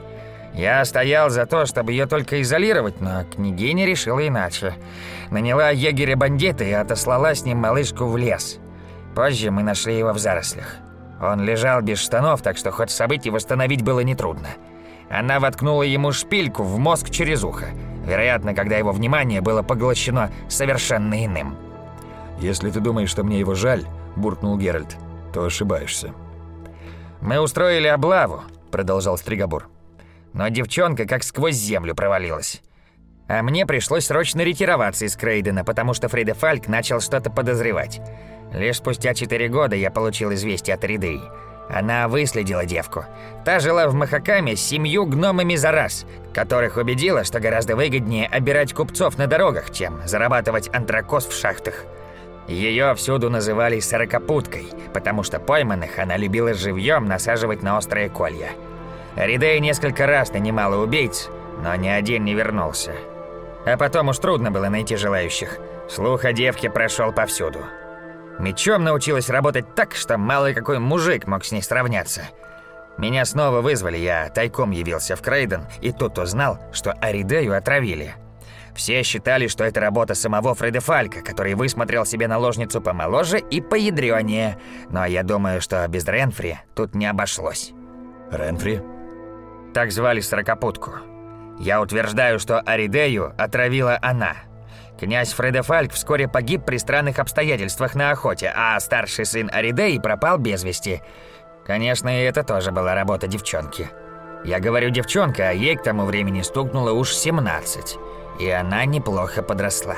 Я стоял за то, чтобы ее только изолировать, но княгиня решила иначе. Наняла егеря-бандита и отослала с ним малышку в лес. Позже мы нашли его в зарослях. Он лежал без штанов, так что ход событий восстановить было нетрудно. Она воткнула ему шпильку в мозг через ухо, вероятно, когда его внимание было поглощено совершенно иным. «Если ты думаешь, что мне его жаль», – буркнул Геральт, – «то ошибаешься». «Мы устроили облаву», – продолжал Стригобор. «Но девчонка как сквозь землю провалилась. А мне пришлось срочно ретироваться из Крейдена, потому что Фредефальк начал что-то подозревать. Лишь спустя четыре года я получил известие от Аридеи. Она выследила девку. Та жила в Махакаме с семью гномами за раз, которых убедила, что гораздо выгоднее обирать купцов на дорогах, чем зарабатывать антракоз в шахтах. Ее всюду называли «сорокопуткой», потому что пойманных она любила живьем насаживать на острые колья. Аридея несколько раз нанимала убийц, но ни один не вернулся. А потом уж трудно было найти желающих. Слух о девке прошел повсюду. Мечом научилась работать так, что мало какой мужик мог с ней сравняться. Меня снова вызвали, я тайком явился в Крейден, и тут узнал, что Аридею отравили. Все считали, что это работа самого Фридефалька, который высмотрел себе наложницу помоложе и поядрёнее. Но я думаю, что без Ренфри тут не обошлось. Ренфри? Так звали сорокопутку. Я утверждаю, что Аридею отравила она. Князь Фридефальк вскоре погиб при странных обстоятельствах на охоте, а старший сын Аридеи пропал без вести. Конечно, и это тоже была работа девчонки. Я говорю девчонка, а ей к тому времени стукнуло уж семнадцать. И она неплохо подросла.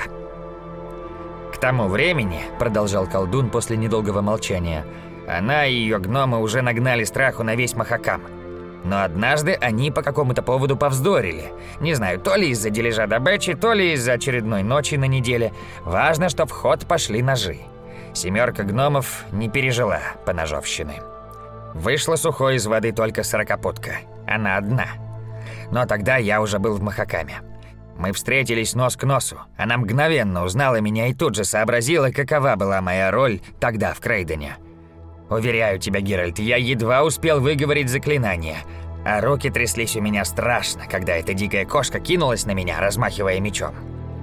К тому времени, продолжал колдун после недолгого молчания, она и ее гномы уже нагнали страху на весь Махакам. Но однажды они по какому-то поводу повздорили. Не знаю, то ли из-за дележа добычи, то ли из-за очередной ночи на неделе. Важно, что в ход пошли ножи. Семерка гномов не пережила поножовщины. Вышла сухой из воды только сорокопутка. Она одна. Но тогда я уже был в Махакаме. Мы встретились нос к носу. Она мгновенно узнала меня и тут же сообразила, какова была моя роль тогда в Крейдене. Уверяю тебя, Геральт, я едва успел выговорить заклинание, а руки тряслись у меня страшно, когда эта дикая кошка кинулась на меня, размахивая мечом.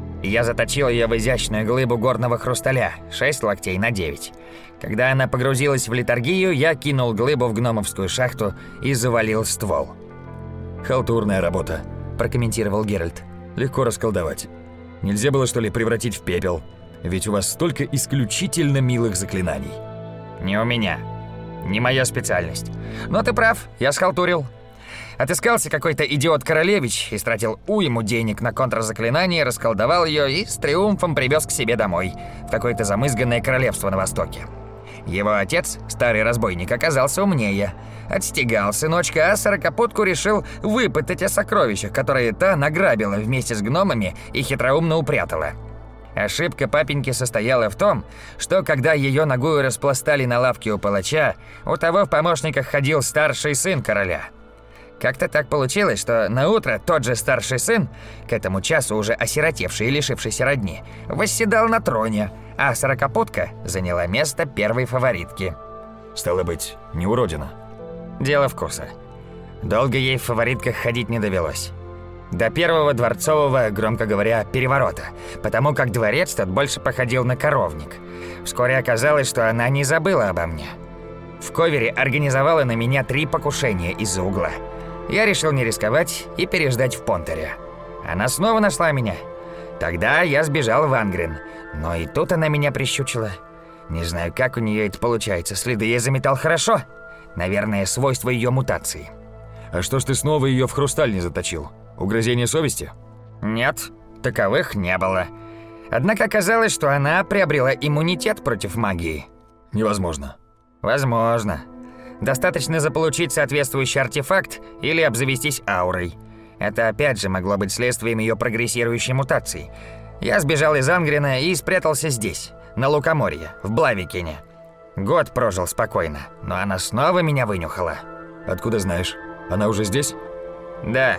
Я заточил ее в изящную глыбу горного хрусталя, шесть локтей на девять. Когда она погрузилась в летаргию, я кинул глыбу в гномовскую шахту и завалил ствол. «Халтурная работа», – прокомментировал Геральт. «Легко расколдовать. Нельзя было, что ли, превратить в пепел? Ведь у вас столько исключительно милых заклинаний». «Не у меня. Не моя специальность. Но ты прав, я схалтурил. Отыскался какой-то идиот-королевич, истратил уйму денег на контрзаклинание, расколдовал ее и с триумфом привез к себе домой, в какое-то замызганное королевство на востоке. Его отец, старый разбойник, оказался умнее. Отстегал сыночка, а сорокопутку решил выпытать о сокровищах, которые та награбила вместе с гномами и хитроумно упрятала. Ошибка папеньки состояла в том, что когда ее ногую распластали на лавке у палача, у того в помощниках ходил старший сын короля. Как-то так получилось, что наутро тот же старший сын, к этому часу уже осиротевший и лишившийся родни, восседал на троне, а сорокопутка заняла место первой фаворитки. Стало быть, не уродина. Дело вкуса. Долго ей в фаворитках ходить не довелось. До первого дворцового, громко говоря, переворота, потому как дворец тот больше походил на коровник. Вскоре оказалось, что она не забыла обо мне. В Ковере организовала на меня три покушения из-за угла. Я решил не рисковать и переждать в Понтере. Она снова нашла меня. Тогда я сбежал в Ангрен, но и тут она меня прищучила. Не знаю, как у нее это получается, следы я заметал хорошо. Наверное, свойство ее мутации. А что ж ты снова ее в хрусталь не заточил? Угрызение совести? Нет, таковых не было. Однако оказалось, что она приобрела иммунитет против магии. Невозможно. Возможно. Достаточно заполучить соответствующий артефакт или обзавестись аурой. Это опять же могло быть следствием ее прогрессирующей мутации. Я сбежал из Ангрена и спрятался здесь, на Лукоморье, в Блавикене. Год прожил спокойно, но она снова меня вынюхала. Откуда знаешь? Она уже здесь? Да.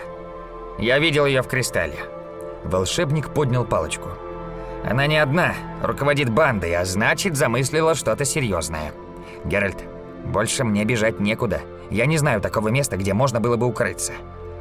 Я видел ее в кристалле. Волшебник поднял палочку. Она не одна, руководит бандой, а значит, замыслила что-то серьезное. Геральт, больше мне бежать некуда. Я не знаю такого места, где можно было бы укрыться.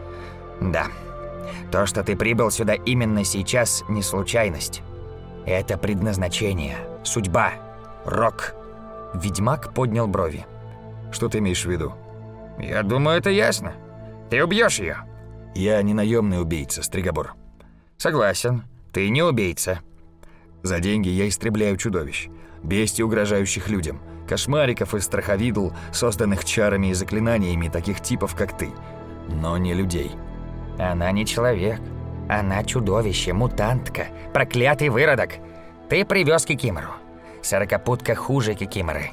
Да, то, что ты прибыл сюда именно сейчас, не случайность. Это предназначение, судьба, рок. Ведьмак поднял брови. Что ты имеешь в виду? Я думаю, это ясно. Ты убьешь ее. Я не наемный убийца, Стригобор. Согласен, ты не убийца. За деньги я истребляю чудовищ, бестий, угрожающих людям, кошмариков и страховидл, созданных чарами и заклинаниями таких типов, как ты, но не людей. Она не человек. Она чудовище, мутантка, проклятый выродок. Ты привез Кикимору. Сорокопутка хуже Кикиморы.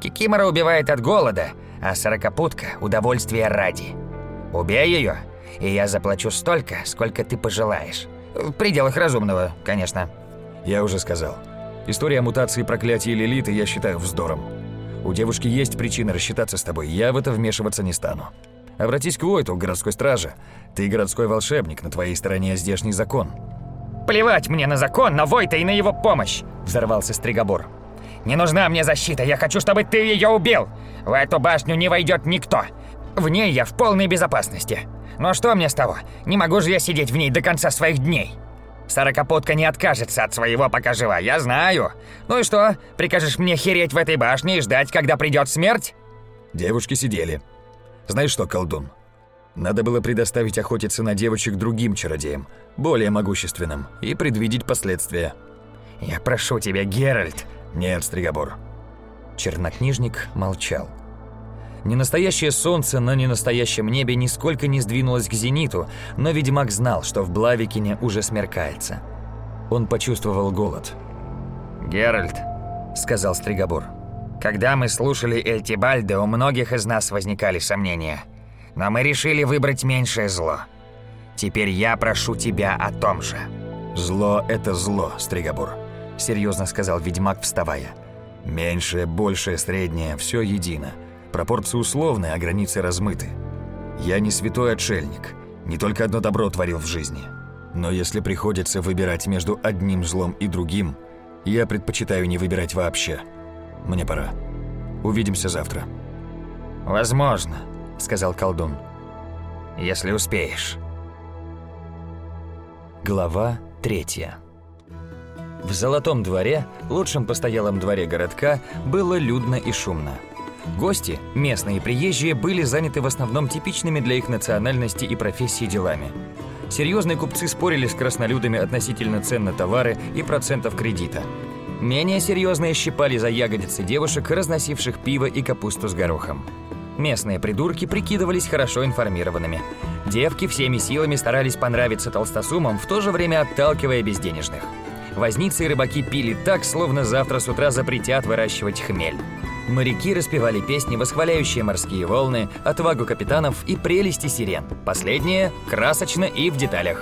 Кикимора убивает от голода, а сорокопутка – удовольствие ради. Убей ее, и я заплачу столько, сколько ты пожелаешь. В пределах разумного, конечно. Я уже сказал. История о мутации проклятия Лилиты я считаю вздором. У девушки есть причина рассчитаться с тобой, я в это вмешиваться не стану. Обратись к Войту, городской страже. Ты городской волшебник, на твоей стороне здешний закон. «Плевать мне на закон, на Войта и на его помощь!» – взорвался Стригобор. «Не нужна мне защита, я хочу, чтобы ты ее убил! В эту башню не войдет никто! В ней я в полной безопасности! Но что мне с того? Не могу же я сидеть в ней до конца своих дней! Сорокопутка не откажется от своего, пока жива, я знаю! Ну и что, прикажешь мне хереть в этой башне и ждать, когда придет смерть?» Девушки сидели. Знаешь что, колдун? Надо было предоставить охотиться на девочек другим чародеям, более могущественным, и предвидеть последствия. «Я прошу тебя, Геральт!» Нет, Стригобор. Чернокнижник молчал. Ненастоящее солнце на ненастоящем небе нисколько не сдвинулось к зениту, но ведьмак знал, что в Блавикине уже смеркается. Он почувствовал голод. «Геральт», — сказал Стригобор, — «когда мы слушали Эльтибальда, у многих из нас возникали сомнения. Но мы решили выбрать меньшее зло. Теперь я прошу тебя о том же». «Зло — это зло, Стригобор», — серьезно сказал ведьмак, вставая. «Меньшее, большее, среднее — все едино. Пропорции условны, а границы размыты. Я не святой отшельник, не только одно добро творил в жизни. Но если приходится выбирать между одним злом и другим, я предпочитаю не выбирать вообще. Мне пора. Увидимся завтра». «Возможно», — сказал колдун, — «если успеешь». Глава третья. В Золотом дворе, лучшем постоялом дворе городка, было людно и шумно. Гости, местные и приезжие, были заняты в основном типичными для их национальности и профессии делами. Серьезные купцы спорили с краснолюдами относительно цен на товары и процентов кредита. Менее серьезные щипали за ягодицы девушек, разносивших пиво и капусту с горохом. Местные придурки прикидывались хорошо информированными. Девки всеми силами старались понравиться толстосумам, в то же время отталкивая безденежных. Возницы и рыбаки пили так, словно завтра с утра запретят выращивать хмель. Моряки распевали песни, восхваляющие морские волны, отвагу капитанов и прелести сирен. Последнее красочно и в деталях.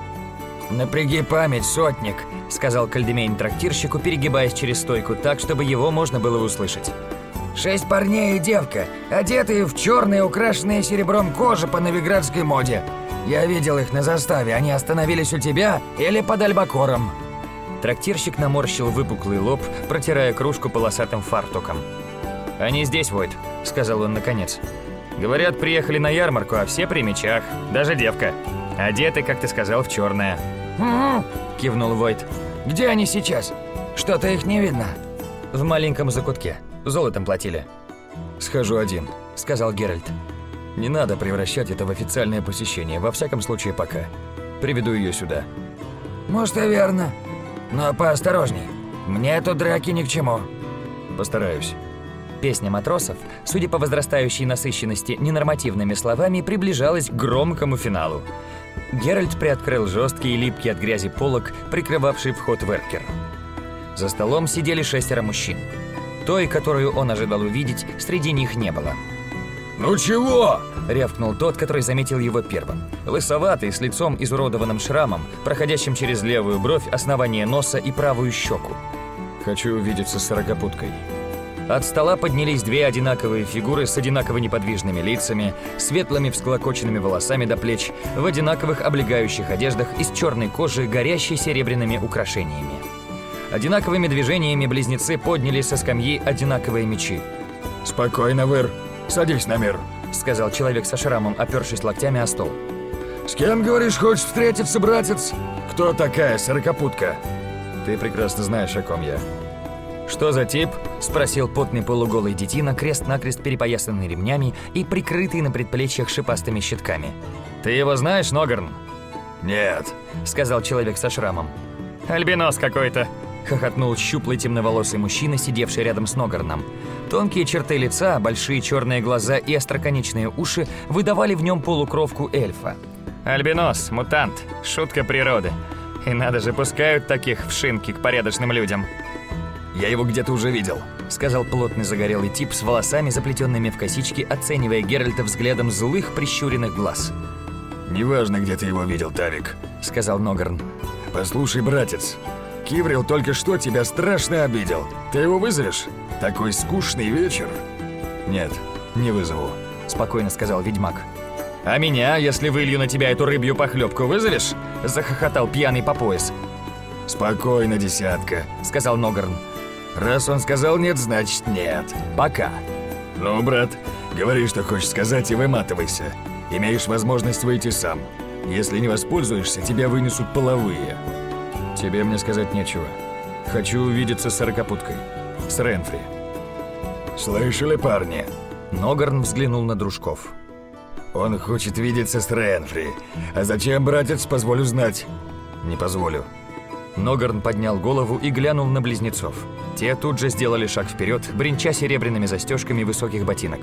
«Напряги память, сотник», — сказал Кальдемейн трактирщику, перегибаясь через стойку так, чтобы его можно было услышать. «Шесть парней и девка, одетые в черные, украшенные серебром кожи по новиградской моде. Я видел их на заставе, они остановились у тебя или под Альбакором». Трактирщик наморщил выпуклый лоб, протирая кружку полосатым фартуком. «Они здесь, Войт», — сказал он наконец. «Говорят, приехали на ярмарку, а все при мечах, даже девка. Одеты, как ты сказал, в черное». «Угу», — кивнул Войт. «Где они сейчас? Что-то их не видно». «В маленьком закутке. Золотом платили». «Схожу один», — сказал Геральт. «Не надо превращать это в официальное посещение, во всяком случае пока. Приведу ее сюда». «Может, и верно. Но поосторожней. Мне тут драки ни к чему». «Постараюсь». Песня матросов, судя по возрастающей насыщенности ненормативными словами, приближалась к громкому финалу. Геральт приоткрыл жесткий и липкий от грязи полог, прикрывавший вход в эркер. За столом сидели шестеро мужчин. Той, которую он ожидал увидеть, среди них не было. «Ну чего?» — рявкнул тот, который заметил его первым. Лысоватый, с лицом изуродованным шрамом, проходящим через левую бровь, основание носа и правую щеку. «Хочу увидеться с сорокопуткой». От стола поднялись две одинаковые фигуры с одинаково неподвижными лицами, светлыми всклокоченными волосами до плеч, в одинаковых облегающих одеждах из черной кожи, горящей серебряными украшениями. Одинаковыми движениями близнецы подняли со скамьи одинаковые мечи. «Спокойно, Выр. Садись на мир», — сказал человек со шрамом, опершись локтями о стол. «С кем, говоришь, хочешь встретиться, братец? Кто такая сорокопутка?» «Ты прекрасно знаешь, о ком я». «Что за тип?» — спросил потный полуголый детина, крест-накрест перепоясанный ремнями и прикрытый на предплечьях шипастыми щитками. «Ты его знаешь, Ногорн?» «Нет», — сказал человек со шрамом. «Альбинос какой-то», — хохотнул щуплый темноволосый мужчина, сидевший рядом с Ногорном. Тонкие черты лица, большие черные глаза и остроконечные уши выдавали в нем полукровку эльфа. «Альбинос, мутант, шутка природы. И надо же, пускают таких в шинки к порядочным людям». «Я его где-то уже видел», — сказал плотный загорелый тип с волосами, заплетенными в косички, оценивая Геральта взглядом злых прищуренных глаз. «Неважно, где ты его видел, Тавик», — сказал Ногорн. «Послушай, братец, Киврил только что тебя страшно обидел. Ты его вызовешь? Такой скучный вечер». «Нет, не вызову», — спокойно сказал ведьмак. «А меня, если вылью на тебя эту рыбью похлебку, вызовешь?» — захохотал пьяный по пояс. «Спокойно, десятка», — сказал Ногорн. «Раз он сказал нет, значит нет. Пока». «Ну, брат, говори, что хочешь сказать, и выматывайся. Имеешь возможность выйти сам. Если не воспользуешься, тебя вынесут половые». «Тебе мне сказать нечего. Хочу увидеться с сорокопуткой. С Ренфри». «Слышали, парни?» Ногорн взглянул на дружков. «Он хочет видеться с Ренфри. А зачем, братец, позволю знать?» «Не позволю». Ногорн поднял голову и глянул на близнецов. Те тут же сделали шаг вперед, бренча серебряными застежками высоких ботинок.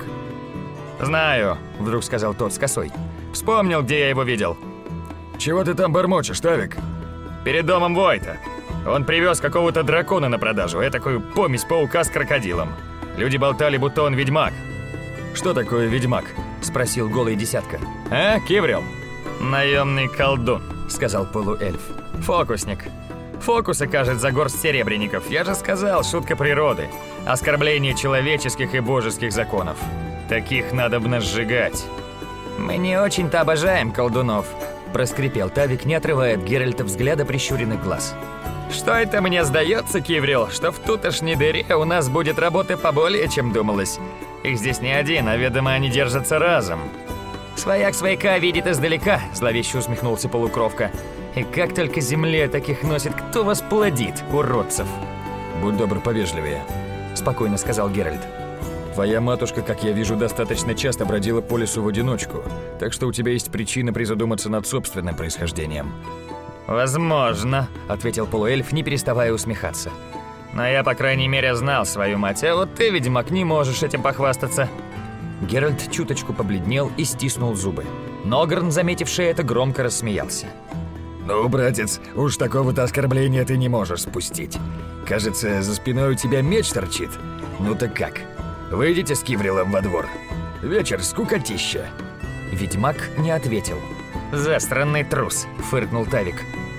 «Знаю», — вдруг сказал тот с косой. «Вспомнил, где я его видел». «Чего ты там бормочешь, Тавик?» «Перед домом Войта. Он привез какого-то дракона на продажу, этакую помесь паука с крокодилом. Люди болтали, будто он ведьмак». «Что такое ведьмак?» — спросил голый десятка. «А, Киврил?» «Наемный колдун», — сказал полуэльф. «Фокусник. Фокусы кажет за горсть серебряников. Я же сказал, шутка природы. Оскорбление человеческих и божеских законов. Таких надобно сжигать». «Мы не очень-то обожаем колдунов», — проскрипел Тавик, не отрывая от Геральта взгляда прищуренных глаз. «Что это мне сдается, Киврил, что в тутошней дыре у нас будет работы поболее, чем думалось? Их здесь не один, а ведомо они держатся разом». «Свояк свояка видит издалека», — зловеще усмехнулся полукровка. «И как только земле таких носит, кто вас плодит, уродцев?» «Будь добр, повежливее», — спокойно сказал Геральт. «Твоя матушка, как я вижу, достаточно часто бродила по лесу в одиночку, так что у тебя есть причина призадуматься над собственным происхождением». «Возможно», — ответил полуэльф, не переставая усмехаться. «Но я, по крайней мере, знал свою мать, а вот ты, ведьмак, не можешь этим похвастаться». Геральт чуточку побледнел и стиснул зубы. Ногорн, заметивший это, громко рассмеялся. «Ну, братец, уж такого-то оскорбления ты не можешь спустить. Кажется, за спиной у тебя меч торчит. Ну так как? Выйдите с Киврилом во двор. Вечер скукотища». Ведьмак не ответил. «Застранный трус», — фыркнул Тавик.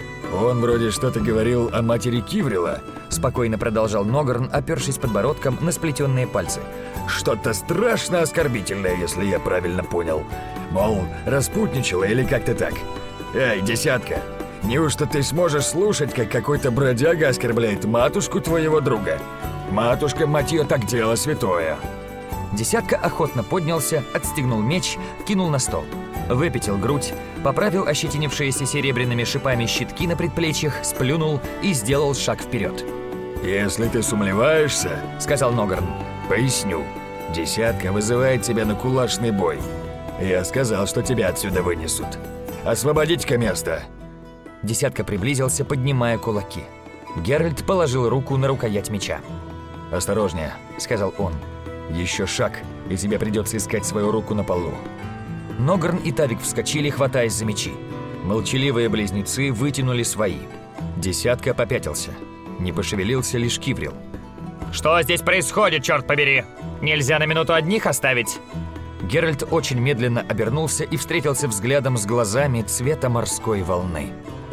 «Он вроде что-то говорил о матери Киврила», — спокойно продолжал Ногорн, опершись подбородком на сплетенные пальцы. «Что-то страшно оскорбительное, если я правильно понял. Мол, распутничала или как-то так. Эй, десятка, неужто ты сможешь слушать, как какой-то бродяга оскорбляет матушку твоего друга? Матушка, мать ее, так дело святое». Десятка охотно поднялся, отстегнул меч, кинул на стол. Выпятил грудь, поправил ощетинившиеся серебряными шипами щитки на предплечьях, сплюнул и сделал шаг вперед. «Если ты сомневаешься, — сказал Ногорн, — поясню. Десятка вызывает тебя на кулачный бой. Я сказал, что тебя отсюда вынесут. Освободите-ка место». Десятка приблизился, поднимая кулаки. Геральт положил руку на рукоять меча. «Осторожнее, — сказал он. Еще шаг, и тебе придется искать свою руку на полу». Ногорн и Тавик вскочили, хватаясь за мечи. Молчаливые близнецы вытянули свои. Десятка попятился. Не пошевелился лишь Киврил. «Что здесь происходит, черт побери? Нельзя на минуту одних оставить?» Геральт очень медленно обернулся и встретился взглядом с глазами цвета морской волны.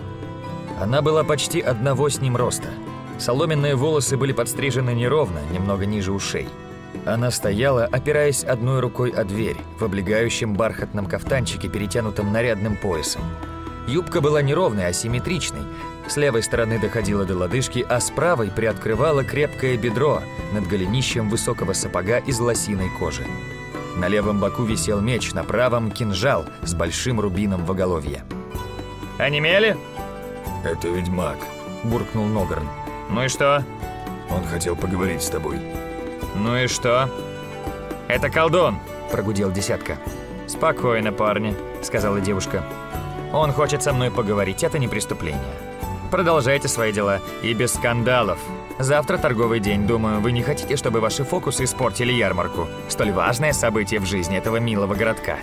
Она была почти одного с ним роста. Соломенные волосы были подстрижены неровно, немного ниже ушей. Она стояла, опираясь одной рукой о дверь, в облегающем бархатном кафтанчике, перетянутом нарядным поясом. Юбка была не ровной, а симметричной. С левой стороны доходила до лодыжки, а с правой приоткрывала крепкое бедро над голенищем высокого сапога из лосиной кожи. На левом боку висел меч, на правом — кинжал с большим рубином в оголовье. «Онемели?» «Это ведьмак», — буркнул Ногорн. «Ну и что?» «Он хотел поговорить с тобой». «Ну и что?» «Это колдун», — прогудел Десятка. «Спокойно, парни», — сказала девушка. «Он хочет со мной поговорить, это не преступление. Продолжайте свои дела, и без скандалов. Завтра торговый день, думаю, вы не хотите, чтобы ваши фокусы испортили ярмарку. Столь важное событие в жизни этого милого городка».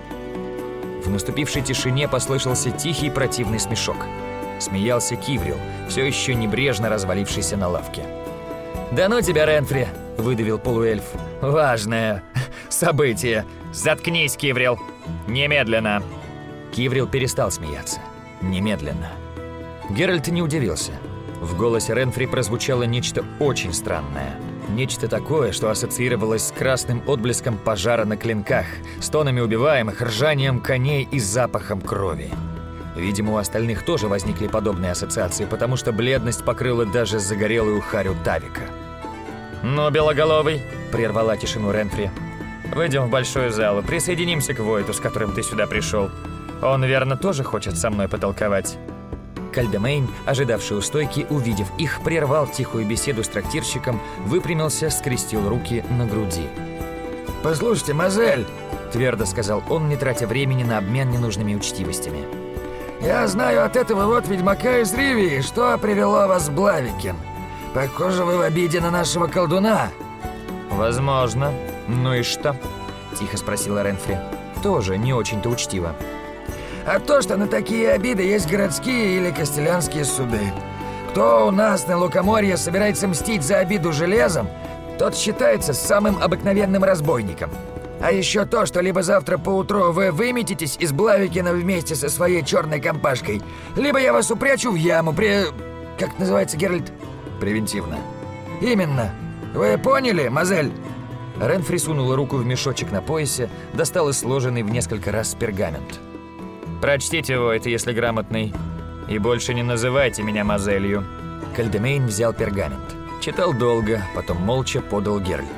В наступившей тишине послышался тихий противный смешок. Смеялся Киврил, все еще небрежно развалившийся на лавке. «Да ну тебя, Ренфри! — выдавил полуэльф. «Важное событие. Заткнись, Киврил. Немедленно!» Киврил перестал смеяться. Немедленно. Геральт не удивился. В голосе Ренфри прозвучало нечто очень странное. Нечто такое, что ассоциировалось с красным отблеском пожара на клинках, стонами убиваемых, ржанием коней и запахом крови. Видимо, у остальных тоже возникли подобные ассоциации, потому что бледность покрыла даже загорелую харю Тавика. «Ну, Белоголовый», — прервала тишину Ренфри, — «выйдем в большую залу, присоединимся к Войту, с которым ты сюда пришел. Он, верно, тоже хочет со мной потолковать». Кальдемейн, ожидавший у стойки, увидев их, прервал тихую беседу с трактирщиком, выпрямился, скрестил руки на груди. «Послушайте, Мазель», — твердо сказал он, не тратя времени на обмен ненужными учтивостями. «я знаю от этого вот ведьмака из Ривии, что привело вас в Блавикен. Похоже, вы в обиде на нашего колдуна». «Возможно. Ну и что?» — тихо спросила Ренфри. Тоже не очень-то учтиво. «А то, что на такие обиды есть городские или костелянские суды. Кто у нас на Лукоморье собирается мстить за обиду железом, тот считается самым обыкновенным разбойником. А еще то, что либо завтра поутру вы выметитесь из Блавикена вместе со своей черной компашкой, либо я вас упрячу в яму при... Как это называется, Геральт?» Превентивно. «Именно. Вы поняли, Мазель?» Ренфри сунула руку в мешочек на поясе, достала сложенный в несколько раз пергамент. «Прочтите его, это если грамотный. И больше не называйте меня Мазелью». Кальдемейн взял пергамент. Читал долго, потом молча подал Геральту.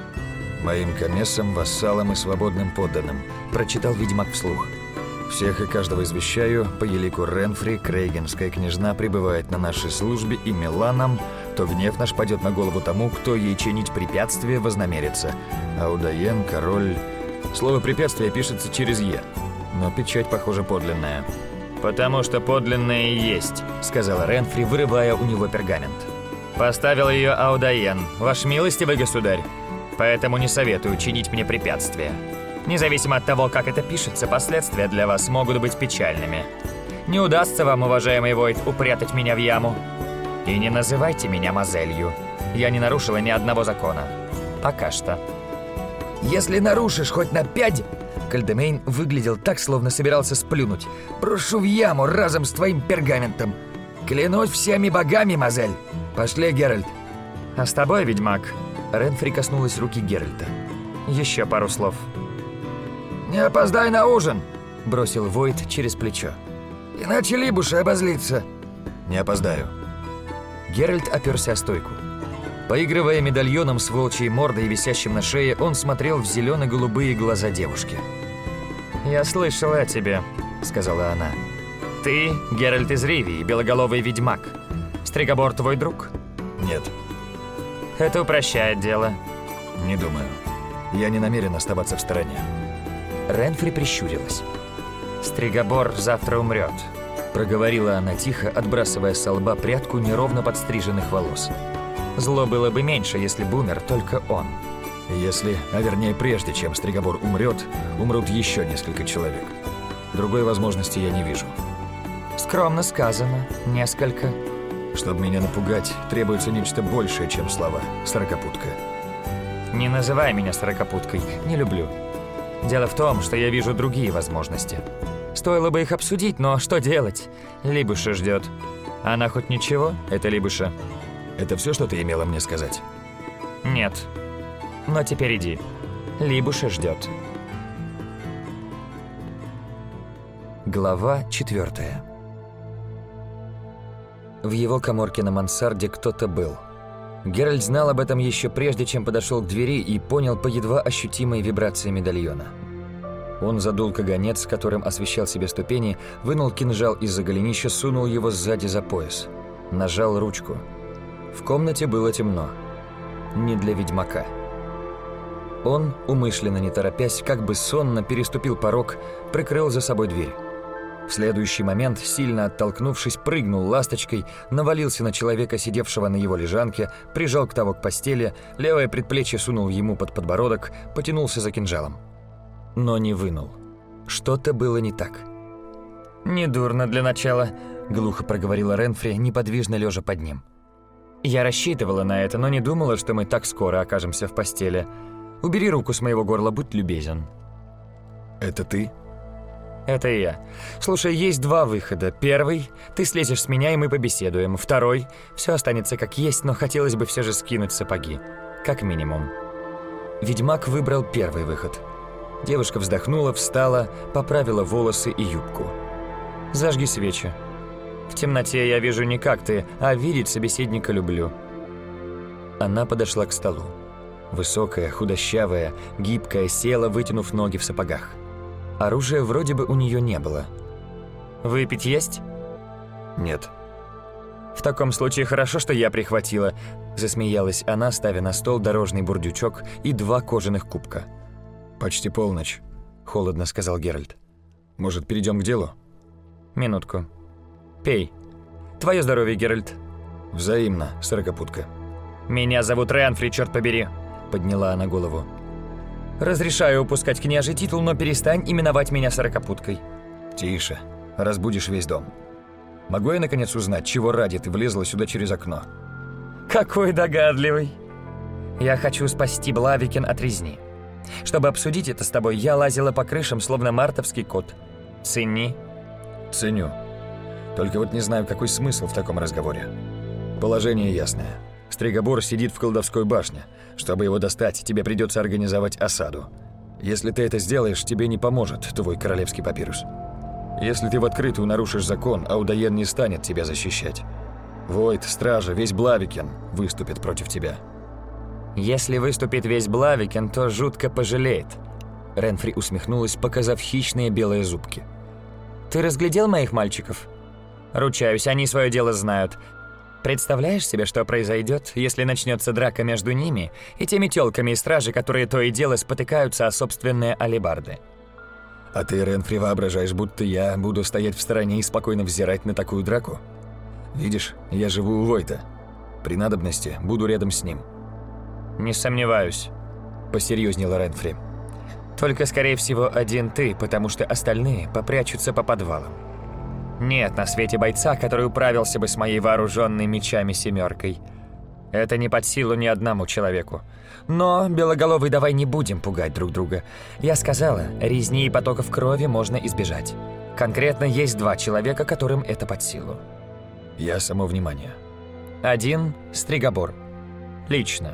«Моим комиссам, вассалам и свободным подданным», — прочитал ведьмак вслух. «Всех и каждого извещаю, по елику Ренфри, крейгенская княжна пребывает на нашей службе, и мила нам, то гнев наш падет на голову тому, кто ей чинить препятствие вознамерится. Аудаен, король...» Слово «препятствие» пишется через «е», но печать, похоже, подлинная. «Потому что подлинная и есть», — сказала Ренфри, вырывая у него пергамент. «Поставил ее Аудаен, ваш милостивый государь. Поэтому не советую чинить мне препятствия. Независимо от того, как это пишется, последствия для вас могут быть печальными. Не удастся вам, уважаемый Войт, упрятать меня в яму. И не называйте меня Мазелью. Я не нарушила ни одного закона. Пока что». «Если нарушишь хоть на пять...» Кальдемейн выглядел так, словно собирался сплюнуть. «Брошу в яму разом с твоим пергаментом. Клянусь всеми богами, Мазель. Пошли, Геральт». «А с тобой, ведьмак?» Ренфри коснулась руки Геральта. «Еще пару слов». «Не опоздай на ужин», — бросил Войт через плечо. «Иначе Либуши обозлится». «Не опоздаю». Геральт оперся о стойку. Поигрывая медальоном с волчьей мордой, висящим на шее, он смотрел в зелено-голубые глаза девушки. «Я слышала о тебе», — сказала она. «Ты Геральт из Ривии, белоголовый ведьмак. Стригобор твой друг?» «Нет». «Это упрощает дело». «Не думаю. Я не намерен оставаться в стороне». Ренфри прищурилась. «Стригобор завтра умрет», — проговорила она тихо, отбрасывая со лба прядку неровно подстриженных волос. «Зло было бы меньше, если бы умер только он». «Если, а вернее прежде, чем Стригобор умрет, умрут еще несколько человек. Другой возможности я не вижу». «Скромно сказано. Несколько». «Чтобы меня напугать, требуется нечто большее, чем слова. Сорокопутка». «Не называй меня сорокопуткой. Не люблю. Дело в том, что я вижу другие возможности. Стоило бы их обсудить, но что делать? Либуша ждет. Она хоть ничего, это Либуша?» «Это все, что ты имела мне сказать?» «Нет. Но теперь иди. Либуша ждет». Глава четвертая. В его каморке на мансарде кто-то был. Геральт знал об этом еще прежде, чем подошел к двери, и понял по едва ощутимой вибрации медальона. Он задул каганец, которым освещал себе ступени, вынул кинжал из-за голенища, сунул его сзади за пояс. Нажал ручку. В комнате было темно. Не для ведьмака. Он, умышленно не торопясь, как бы сонно переступил порог, прикрыл за собой дверь. В следующий момент, сильно оттолкнувшись, прыгнул ласточкой, навалился на человека, сидевшего на его лежанке, прижал к того к постели, левое предплечье сунул ему под подбородок, потянулся за кинжалом. Но не вынул. Что-то было не так. «Недурно для начала», — глухо проговорила Ренфри, неподвижно лежа под ним. Я рассчитывала на это, но не думала, что мы так скоро окажемся в постели. Убери руку с моего горла, будь любезен. Это ты? Это я. Слушай, есть два выхода. Первый – ты слезешь с меня, и мы побеседуем. Второй – все останется как есть, но хотелось бы все же скинуть сапоги. Как минимум. Ведьмак выбрал первый выход. Девушка вздохнула, встала, поправила волосы и юбку. «Зажги свечи. В темноте я вижу не как ты, а видеть собеседника люблю». Она подошла к столу. Высокая, худощавая, гибкая, села, вытянув ноги в сапогах. Оружия вроде бы у нее не было. «Выпить есть?» Нет. «В таком случае хорошо, что я прихватила», – засмеялась она, ставя на стол дорожный бурдючок и два кожаных кубка. «Почти полночь», – холодно сказал Геральт. «Может, перейдем к делу?» «Минутку. Пей. Твое здоровье, Геральт». «Взаимно, сорокопутка». «Меня зовут Ренфри, черт побери», – подняла она голову. «Разрешаю упускать княжий титул, но перестань именовать меня сорокопуткой». «Тише, разбудишь весь дом. Могу я, наконец, узнать, чего ради ты влезла сюда через окно?» «Какой догадливый!» «Я хочу спасти Блавикен от резни. Чтобы обсудить это с тобой, я лазила по крышам, словно мартовский кот. Цени». «Ценю. Только вот не знаю, какой смысл в таком разговоре. Положение ясное. Стригобор сидит в колдовской башне. Чтобы его достать, тебе придется организовать осаду. Если ты это сделаешь, тебе не поможет твой королевский папирус. Если ты в открытую нарушишь закон, Аудаен не станет тебя защищать. Войт, стража, весь Блавикен выступит против тебя». «Если выступит весь Блавикен, то жутко пожалеет». Ренфри усмехнулась, показав хищные белые зубки. «Ты разглядел моих мальчиков? Ручаюсь, они свое дело знают. Представляешь себе, что произойдет, если начнется драка между ними и теми тёлками из стражи, которые то и дело спотыкаются о собственные алебарды?» «А ты, Ренфри, воображаешь, будто я буду стоять в стороне и спокойно взирать на такую драку? Видишь, я живу у Войта. При надобности буду рядом с ним». «Не сомневаюсь», – посерьезнела Ренфри. «Только, скорее всего, один ты, потому что остальные попрячутся по подвалам. Нет на свете бойца, который управился бы с моей вооруженной мечами семеркой. Это не под силу ни одному человеку. Но, Белоголовый, давай не будем пугать друг друга. Я сказала, резни и потоков крови можно избежать. Конкретно есть два человека, которым это под силу. Я само внимание. Один – Стригобор. Лично.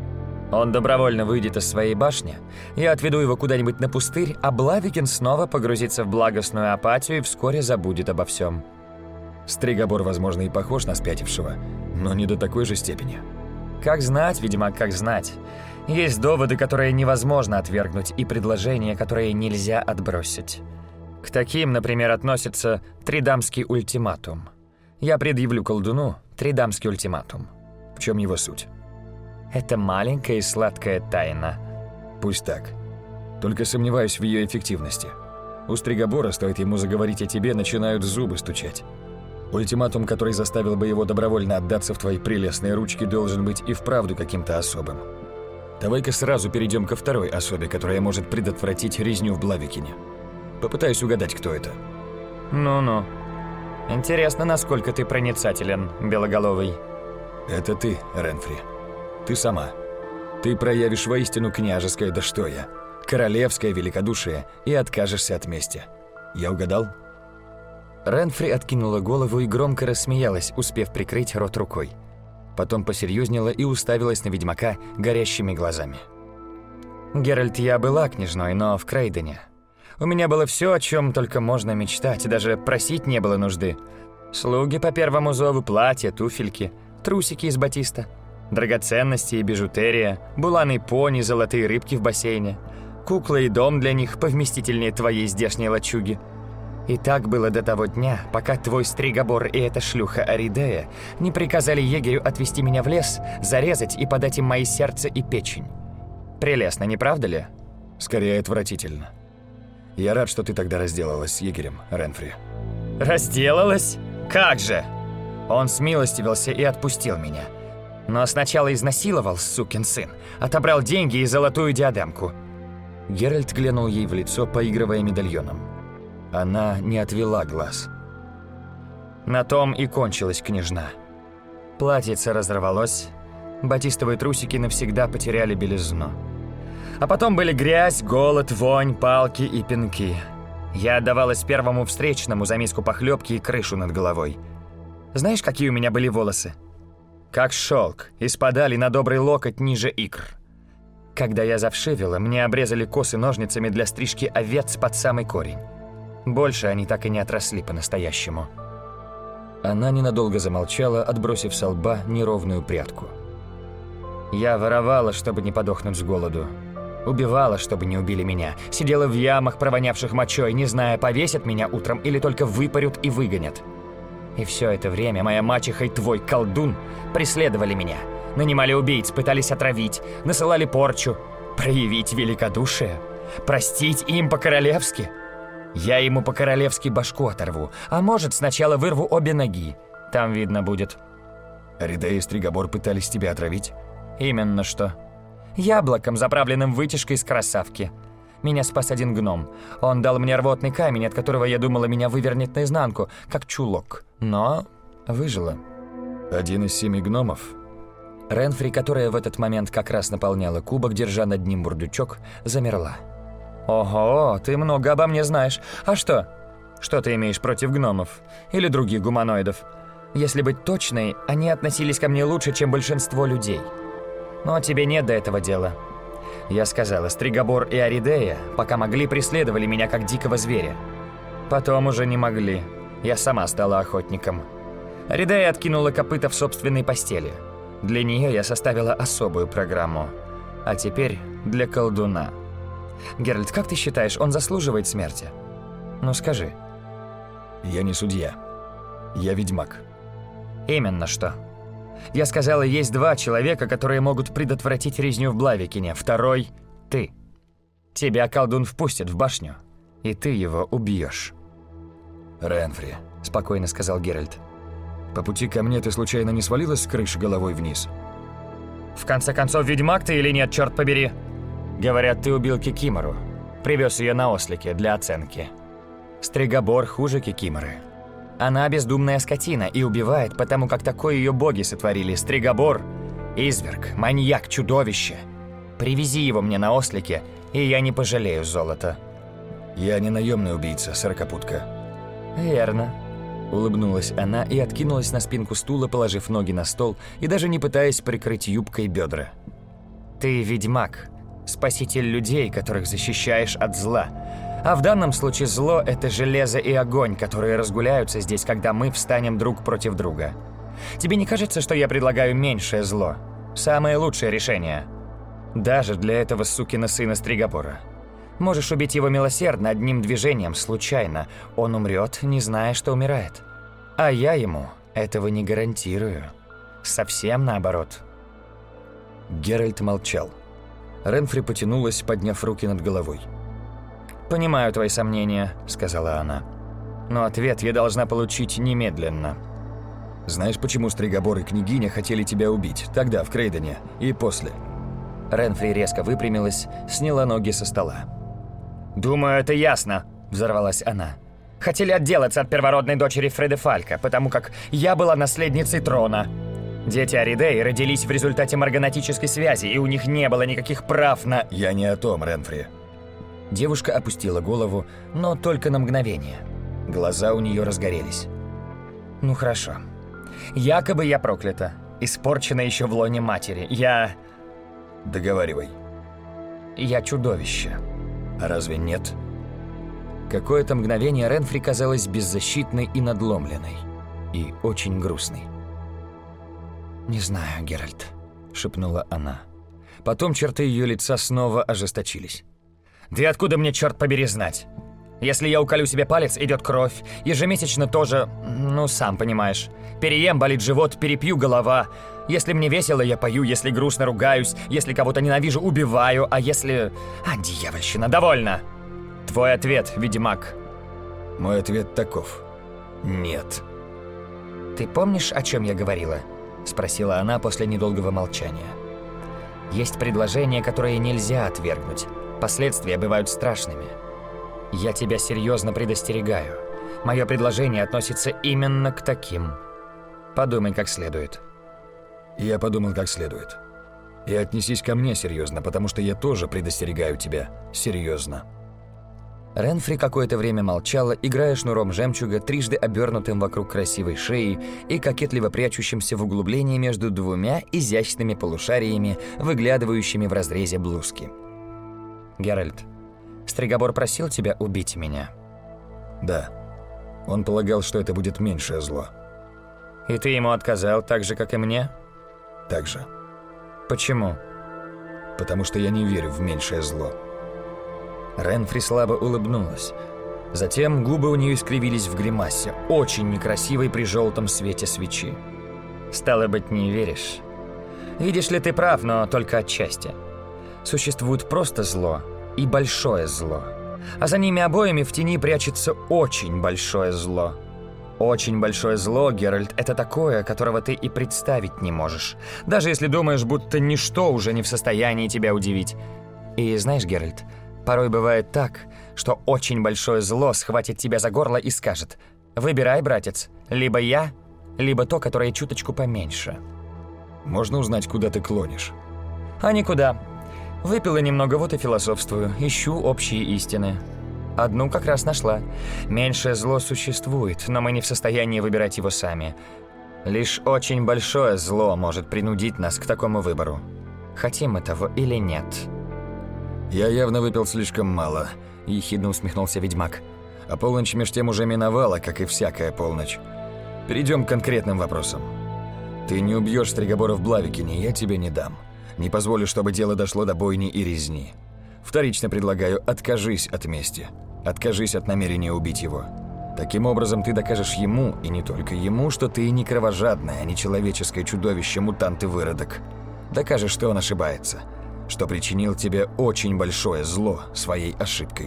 Он добровольно выйдет из своей башни, я отведу его куда-нибудь на пустырь, а Блавикен снова погрузится в благостную апатию и вскоре забудет обо всем. Стригобор, возможно, и похож на спятившего, но не до такой же степени. Как знать, ведьмак, как знать. Есть доводы, которые невозможно отвергнуть, и предложения, которые нельзя отбросить. К таким, например, относится тридамский ультиматум. Я предъявлю колдуну тридамский ультиматум. В чем его суть? Это маленькая и сладкая тайна. Пусть так. Только сомневаюсь в ее эффективности. У Стригобора, стоит ему заговорить о тебе, начинают зубы стучать. Ультиматум, который заставил бы его добровольно отдаться в твои прелестные ручки, должен быть и вправду каким-то особым. Давай-ка сразу перейдем ко второй особе, которая может предотвратить резню в Блавикене. Попытаюсь угадать, кто это. Ну-ну. Интересно, насколько ты проницателен, Белоголовый. Это ты, Ренфри. Ты сама. Ты проявишь воистину княжеское, да что я, королевское великодушие и откажешься от мести. Я угадал? Ренфри откинула голову и громко рассмеялась, успев прикрыть рот рукой. Потом посерьезнела и уставилась на ведьмака горящими глазами. «Геральт, я была княжной, но в Крейдене. У меня было все, о чем только можно мечтать, даже просить не было нужды. Слуги по первому зову, платья, туфельки, трусики из батиста, драгоценности и бижутерия, буланый пони, золотые рыбки в бассейне, куклы и дом для них повместительнее твоей здешней лачуги. И так было до того дня, пока твой Стригобор и эта шлюха Аридея не приказали егерю отвезти меня в лес, зарезать и подать им мои сердце и печень. Прелестно, не правда ли?» Скорее, отвратительно. Я рад, что ты тогда разделалась с егерем, Ренфри. «Разделалась? Как же!» Он смилостивился и отпустил меня. Но сначала изнасиловал, сукин сын, отобрал деньги и золотую диадемку. Геральт глянул ей в лицо, поигрывая медальоном. Она не отвела глаз. На том и кончилась княжна. Платьице разорвалось, батистовые трусики навсегда потеряли белизну. А потом были грязь, голод, вонь, палки и пинки. Я отдавалась первому встречному за миску похлебки и крышу над головой. Знаешь, какие у меня были волосы? Как шелк, и спадали на добрый локоть ниже икр. Когда я завшивела, мне обрезали косы ножницами для стрижки овец под самый корень. Больше они так и не отросли по-настоящему. Она ненадолго замолчала, отбросив со лба неровную прядку. Я воровала, чтобы не подохнуть с голоду. Убивала, чтобы не убили меня. Сидела в ямах, провонявших мочой, не зная, повесят меня утром или только выпарют и выгонят. И все это время моя мачеха и твой колдун преследовали меня. Нанимали убийц, пытались отравить, насылали порчу. Проявить великодушие? Простить им по-королевски? Я ему по-королевски башку оторву, а может, сначала вырву обе ноги. Там видно будет. Аридея и Стригобор пытались тебя отравить? Именно что. Яблоком, заправленным вытяжкой из красавки. Меня спас один гном. Он дал мне рвотный камень, от которого я думала, меня вывернет наизнанку, как чулок. Но выжила. Один из семи гномов? Ренфри, которая в этот момент как раз наполняла кубок, держа над ним бурдючок, замерла. «Ого, ты много обо мне знаешь. А что? Что ты имеешь против гномов? Или других гуманоидов? Если быть точной, они относились ко мне лучше, чем большинство людей. Но тебе нет до этого дела. Я сказала, Стригобор и Аридея, пока могли, преследовали меня как дикого зверя. Потом уже не могли. Я сама стала охотником. Аридея откинула копыта в собственной постели. Для нее я составила особую программу. А теперь для колдуна. Геральт, как ты считаешь, он заслуживает смерти? Ну скажи. Я не судья. Я ведьмак. Именно что. Я сказала, есть два человека, которые могут предотвратить резню в Блавикине. Второй — ты. Тебя колдун впустит в башню, и ты его убьешь. Ренфри, — спокойно сказал Геральт. По пути ко мне ты случайно не свалилась с крыши головой вниз? В конце концов, ведьмак ты или нет, черт побери? Говорят, ты убил Кикимору. Привез ее на ослике для оценки. Стригобор хуже Кикиморы. Она бездумная скотина и убивает, потому как такое ее боги сотворили. Стригобор – изверг, маньяк, чудовище. Привези его мне на ослике, и я не пожалею золота. Я не наемный убийца, сорокопутка. Верно. Улыбнулась она и откинулась на спинку стула, положив ноги на стол и даже не пытаясь прикрыть юбкой бедра. Ты ведьмак, спаситель людей, которых защищаешь от зла. А в данном случае зло – это железо и огонь, которые разгуляются здесь, когда мы встанем друг против друга. Тебе не кажется, что я предлагаю меньшее зло? Самое лучшее решение. Даже для этого сукина сына Стригобора. Можешь убить его милосердно, одним движением, случайно. Он умрет, не зная, что умирает. А я ему этого не гарантирую. Совсем наоборот. Геральт молчал. Ренфри потянулась, подняв руки над головой. «Понимаю твои сомнения», — сказала она. «Но ответ я должна получить немедленно». «Знаешь, почему Стригобор и княгиня хотели тебя убить? Тогда, в Крейдене, и после?» Ренфри резко выпрямилась, сняла ноги со стола. «Думаю, это ясно», — взорвалась она. «Хотели отделаться от первородной дочери Фредефалька, потому как я была наследницей трона. Дети Аридеи родились в результате марганатической связи, и у них не было никаких прав на...» «Я не о том, Ренфри». Девушка опустила голову, но только на мгновение. Глаза у нее разгорелись. «Ну хорошо. Якобы я проклята, испорчена еще в лоне матери. Я...» «Договаривай». «Я чудовище». «А разве нет?» Какое-то мгновение Ренфри казалась беззащитной и надломленной. И очень грустной. «Не знаю, Геральт», — шепнула она. Потом черты ее лица снова ожесточились. «Да и откуда мне, черт побери, знать? Если я уколю себе палец, идет кровь. Ежемесячно тоже, ну, сам понимаешь. Переем, болит живот, перепью, голова. Если мне весело, я пою, если грустно, ругаюсь. Если кого-то ненавижу, убиваю. А если... А, дьявольщина, довольно! Твой ответ, ведьмак». Мой ответ таков. Нет. «Ты помнишь, о чем я говорила?» — спросила она после недолгого молчания. «Есть предложения, которые нельзя отвергнуть. Последствия бывают страшными. Я тебя серьезно предостерегаю. Мое предложение относится именно к таким. Подумай как следует. Я подумал как следует. И отнесись ко мне серьезно, потому что я тоже предостерегаю тебя серьезно. Ренфри какое-то время молчала, играя шнуром жемчуга, трижды обернутым вокруг красивой шеи и кокетливо прячущимся в углублении между двумя изящными полушариями, выглядывающими в разрезе блузки. «Геральт, Стригобор просил тебя убить меня?» «Да. Он полагал, что это будет меньшее зло». «И ты ему отказал, так же, как и мне?» «Так же». «Почему?» «Потому что я не верю в меньшее зло». Ренфри слабо улыбнулась. Затем губы у нее искривились в гримасе, очень некрасивой при желтом свете свечи. «Стало быть, не веришь? Видишь ли, ты прав, но только отчасти. Существует просто зло и большое зло. А за ними обоими в тени прячется очень большое зло. Очень большое зло, Геральт, это такое, которого ты и представить не можешь. Даже если думаешь, будто ничто уже не в состоянии тебя удивить. И знаешь, Геральт, порой бывает так, что очень большое зло схватит тебя за горло и скажет: «Выбирай, братец, либо я, либо то, которое чуточку поменьше». Можно узнать, куда ты клонишь? А никуда. Выпила немного, вот и философствую, ищу общие истины. Одну как раз нашла. Меньшее зло существует, но мы не в состоянии выбирать его сами. Лишь очень большое зло может принудить нас к такому выбору. Хотим мы того или нет. «Я явно выпил слишком мало», – ехидно усмехнулся ведьмак. «А полночь меж тем уже миновала, как и всякая полночь. Перейдем к конкретным вопросам. Ты не убьешь Стригобора в Блавикине, я тебе не дам. Не позволю, чтобы дело дошло до бойни и резни. Вторично предлагаю, откажись от мести. Откажись от намерения убить его. Таким образом, ты докажешь ему, и не только ему, что ты не кровожадное, не человеческое чудовище, мутант и выродок. Докажешь, что он ошибается, что причинил тебе очень большое зло своей ошибкой».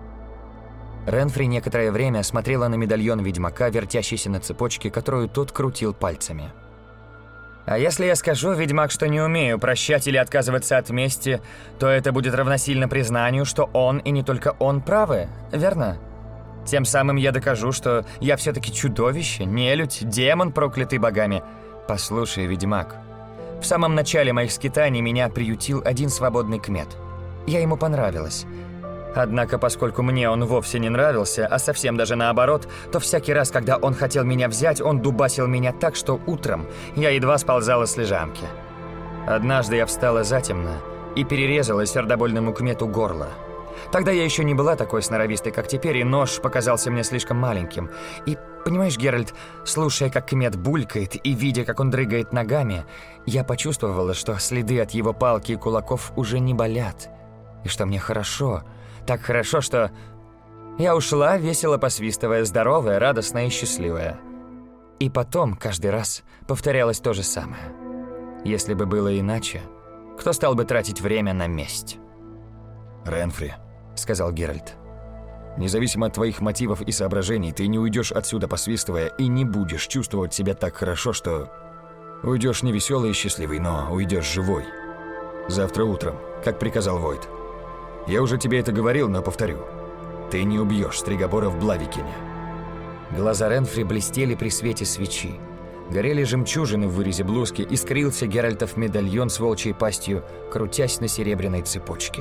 Ренфри некоторое время смотрела на медальон ведьмака, вертящийся на цепочке, которую тот крутил пальцами. «А если я скажу, ведьмак, что не умею прощать или отказываться от мести, то это будет равносильно признанию, что он и не только он правы, верно? Тем самым я докажу, что я все-таки чудовище, нелюдь, демон, проклятый богами. Послушай, ведьмак, в самом начале моих скитаний меня приютил один свободный кмет. Я ему понравилась. Однако, поскольку мне он вовсе не нравился, а совсем даже наоборот, то всякий раз, когда он хотел меня взять, он дубасил меня так, что утром я едва сползала с лежанки. Однажды я встала затемно и перерезала сердобольному кмету горло. Тогда я еще не была такой сноровистой, как теперь, и нож показался мне слишком маленьким. И, понимаешь, Геральт, слушая, как кмет булькает, и видя, как он дрыгает ногами, я почувствовала, что следы от его палки и кулаков уже не болят, и что мне хорошо. Так хорошо, что я ушла, весело посвистывая, здоровая, радостная и счастливая. И потом, каждый раз, повторялось то же самое. Если бы было иначе, кто стал бы тратить время на месть? «Ренфри», — сказал Геральт, — «независимо от твоих мотивов и соображений, ты не уйдешь отсюда посвистывая и не будешь чувствовать себя так хорошо, что уйдешь не веселый и счастливый, но уйдешь живой. Завтра утром, как приказал Войд. Я уже тебе это говорил, но повторю. Ты не убьешь Стригобора в Блавикине». Глаза Ренфри блестели при свете свечи. Горели жемчужины в вырезе блузки, искрился Геральтов медальон с волчьей пастью, крутясь на серебряной цепочке.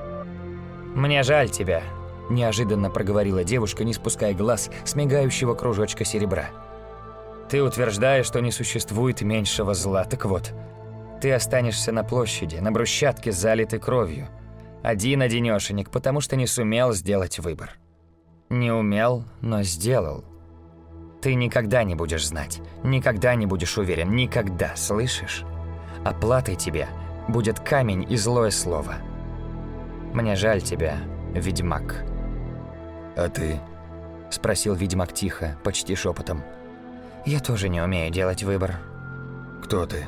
«Мне жаль тебя», – неожиданно проговорила девушка, не спуская глаз с мигающего кружочка серебра. «Ты утверждаешь, что не существует меньшего зла. Так вот, ты останешься на площади, на брусчатке, залитой кровью. Один-одинешенек, потому что не сумел сделать выбор. Не умел, но сделал. Ты никогда не будешь знать, никогда не будешь уверен, никогда, слышишь? Оплатой тебе будет камень и злое слово. Мне жаль тебя, ведьмак». «А ты?» – спросил ведьмак тихо, почти шепотом. «Я тоже не умею делать выбор». «Кто ты?»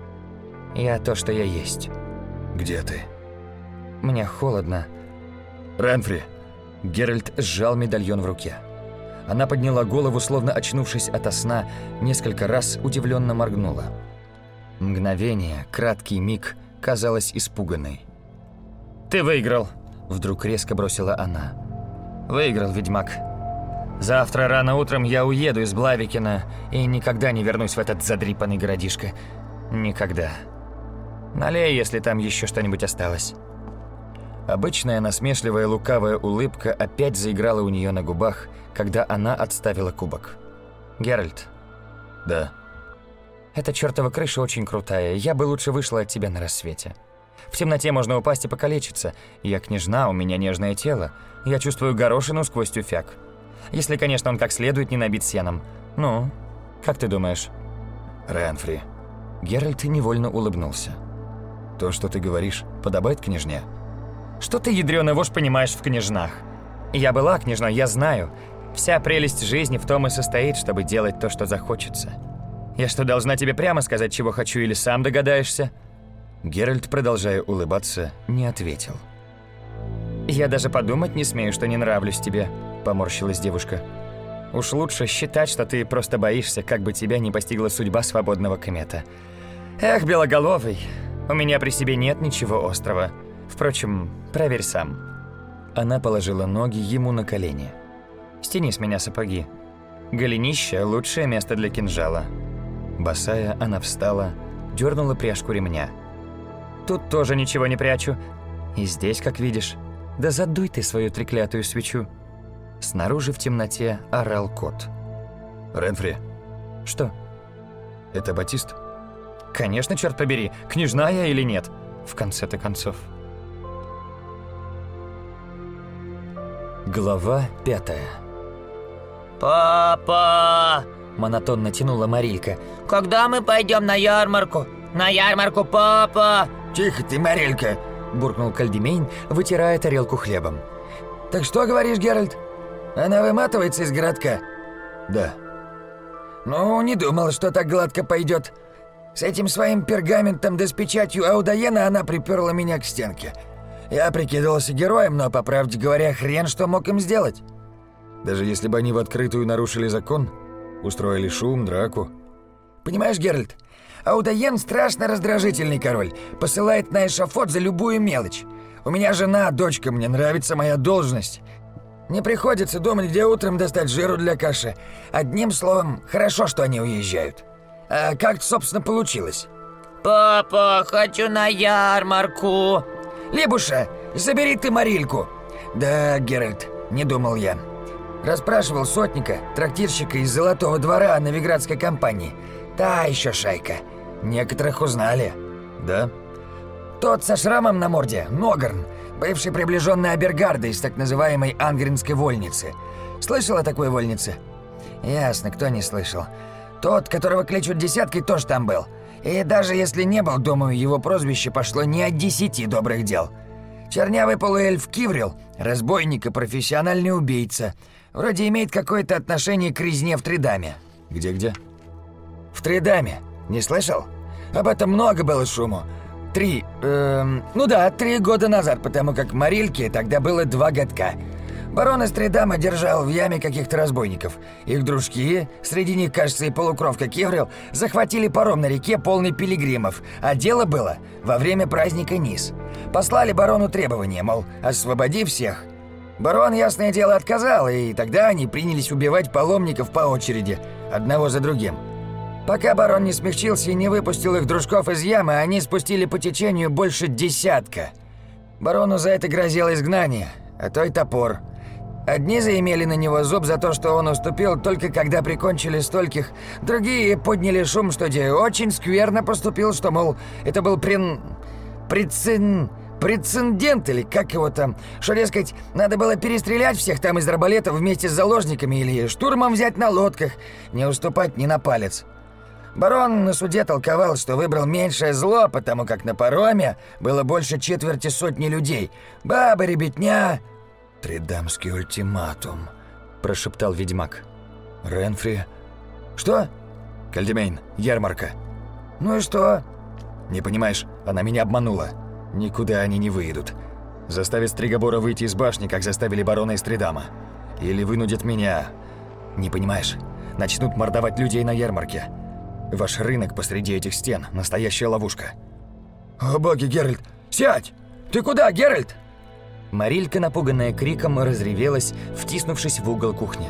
«Я то, что я есть». «Где ты?» «Мне холодно». «Ренфри!» Геральт сжал медальон в руке. Она подняла голову, словно очнувшись ото сна, несколько раз удивленно моргнула. Мгновение, краткий миг, казалась испуганной. «Ты выиграл!» – вдруг резко бросила она. «Выиграл, ведьмак. Завтра рано утром я уеду из Блавикина и никогда не вернусь в этот задрипанный городишко. Никогда. Налей, если там еще что-нибудь осталось. Обычная насмешливая лукавая улыбка опять заиграла у нее на губах, когда она отставила кубок. Геральт. Да. Эта чертова крыша очень крутая, я бы лучше вышла от тебя на рассвете. В темноте можно упасть и покалечиться. Я княжна, у меня нежное тело. Я чувствую горошину сквозь тюфяк. Если, конечно, он как следует не набит сеном. Ну, как ты думаешь? Ренфри. Геральт невольно улыбнулся. То, что ты говоришь, подобает княжне? Что ты, ядрёна вошь, понимаешь в княжнах? Я была княжной, я знаю. Вся прелесть жизни в том и состоит, чтобы делать то, что захочется. Я что, должна тебе прямо сказать, чего хочу, или сам догадаешься?» Геральт, продолжая улыбаться, не ответил. «Я даже подумать не смею, что не нравлюсь тебе», — поморщилась девушка. «Уж лучше считать, что ты просто боишься, как бы тебя не постигла судьба свободного комета. Эх, белоголовый, у меня при себе нет ничего острого. Впрочем, проверь сам». Она положила ноги ему на колени. «Стяни с меня сапоги. Голенище — лучшее место для кинжала». Босая, она встала, дернула пряжку ремня. «Тут тоже ничего не прячу. И здесь, как видишь. Да задуй ты свою треклятую свечу». Снаружи в темноте орал кот. «Ренфри». «Что?» «Это Батист?» «Конечно, черт побери, княжна я или нет, в конце-то концов». Глава пятая. «Папа!» – монотонно тянула Марилька. «Когда мы пойдем на ярмарку? На ярмарку, папа!» «Тихо ты, Марилька!» – буркнул Кальдемейн, вытирая тарелку хлебом. «Так что говоришь, Геральт? Она выматывается из городка?» «Да». «Ну, не думал, что так гладко пойдет. С этим своим пергаментом да с печатью Аудаена она приперла меня к стенке. Я прикидывался героем, но, по правде говоря, хрен что мог им сделать». «Даже если бы они в открытую нарушили закон, устроили шум, драку?» «Понимаешь, Геральт, Аудаен страшно раздражительный король, посылает на эшафот за любую мелочь. У меня жена, дочка, мне нравится моя должность. Не приходится думать, где утром достать жиру для каши. Одним словом, хорошо, что они уезжают. А как, собственно, получилось?» «Папа, хочу на ярмарку!» «Либуша, забери ты Марильку!» «Да, Геральт, не думал я. Расспрашивал сотника, трактирщика из Золотого двора о новиградской компании. Та еще шайка. Некоторых узнали». «Да?» «Тот со шрамом на морде, Ногарн, бывший приближенный Абергарда из так называемой Ангренской вольницы. Слышал о такой вольнице?» «Ясно, кто не слышал. Тот, которого кличут Десяткой, тоже там был. И даже если не был, думаю, его прозвище пошло не от десяти добрых дел. Чернявый полуэльф Киврил, разбойник и профессиональный убийца. Вроде имеет какое-то отношение к резне в Тридаме». «Где-где?» «В Тридаме. Не слышал? Об этом много было шуму. Три, эм, ну да, три года назад, потому как Марильке тогда было два годка. Барон из Тридама держал в яме каких-то разбойников. Их дружки, среди них, кажется, и полукровка Киврил, захватили паром на реке, полный пилигримов, а дело было во время праздника Низ. Послали барону требования, мол, освободи всех. Барон, ясное дело, отказал, и тогда они принялись убивать паломников по очереди, одного за другим. Пока барон не смягчился и не выпустил их дружков из ямы, они спустили по течению больше десятка. Барону за это грозило изгнание, а то и топор. Одни заимели на него зуб за то, что он уступил только когда прикончили стольких, другие подняли шум, что де очень скверно поступил, что, мол, это был прин... прецин... прецедент или как его там, что, дескать, надо было перестрелять всех там из арбалетов вместе с заложниками или штурмом взять на лодках, не уступать ни на палец. Барон на суде толковал, что выбрал меньшее зло, потому как на пароме было больше четверти сотни людей. Бабы, ребятня... «Тридамский ультиматум», – прошептал ведьмак. «Ренфри...» «Что?» «Кальдемейн, ярмарка». «Ну и что?» «Не понимаешь, она меня обманула. Никуда они не выйдут. Заставят Стригобора выйти из башни, как заставили барона из Тридама. Или вынудят меня... Не понимаешь, начнут мордовать людей на ярмарке. Ваш рынок посреди этих стен – настоящая ловушка». «О боги, Геральт, сядь! Ты куда, Геральт?» Марилька, напуганная криком, разревелась, втиснувшись в угол кухни.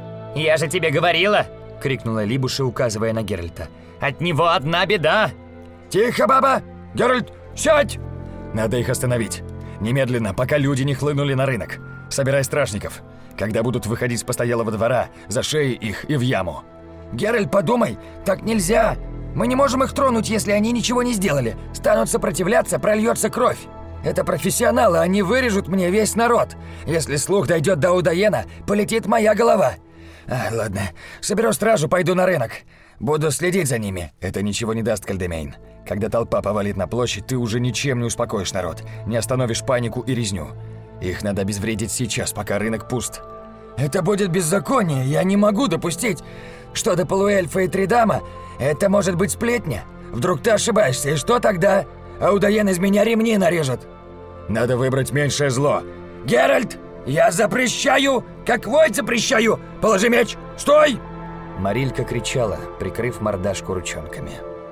«Я же тебе говорила!» – крикнула Либуша, указывая на Геральта. «От него одна беда!» Тихо, баба! Геральт, сядь!» «Надо их остановить. Немедленно, пока люди не хлынули на рынок. Собирай стражников. Когда будут выходить с постоялого двора, зашей их и в яму». «Геральт, подумай, так нельзя! Мы не можем их тронуть, если они ничего не сделали. Станут сопротивляться, прольется кровь. Это профессионалы, они вырежут мне весь народ. Если слух дойдет до Удоена, полетит моя голова. А, ладно, соберу стражу, пойду на рынок. Буду следить за ними». «Это ничего не даст, Кальдемейн. Когда толпа повалит на площадь, ты уже ничем не успокоишь народ, не остановишь панику и резню. Их надо обезвредить сейчас, пока рынок пуст». «Это будет беззаконие, я не могу допустить. Что до полуэльфа и Тридама, это может быть сплетня. Вдруг ты ошибаешься, и что тогда? Аудоен из меня ремни нарежет». «Надо выбрать меньшее зло». «Геральт, я запрещаю, как вой запрещаю! Положи меч! Стой!» Марилька кричала, прикрыв мордашку ручонками.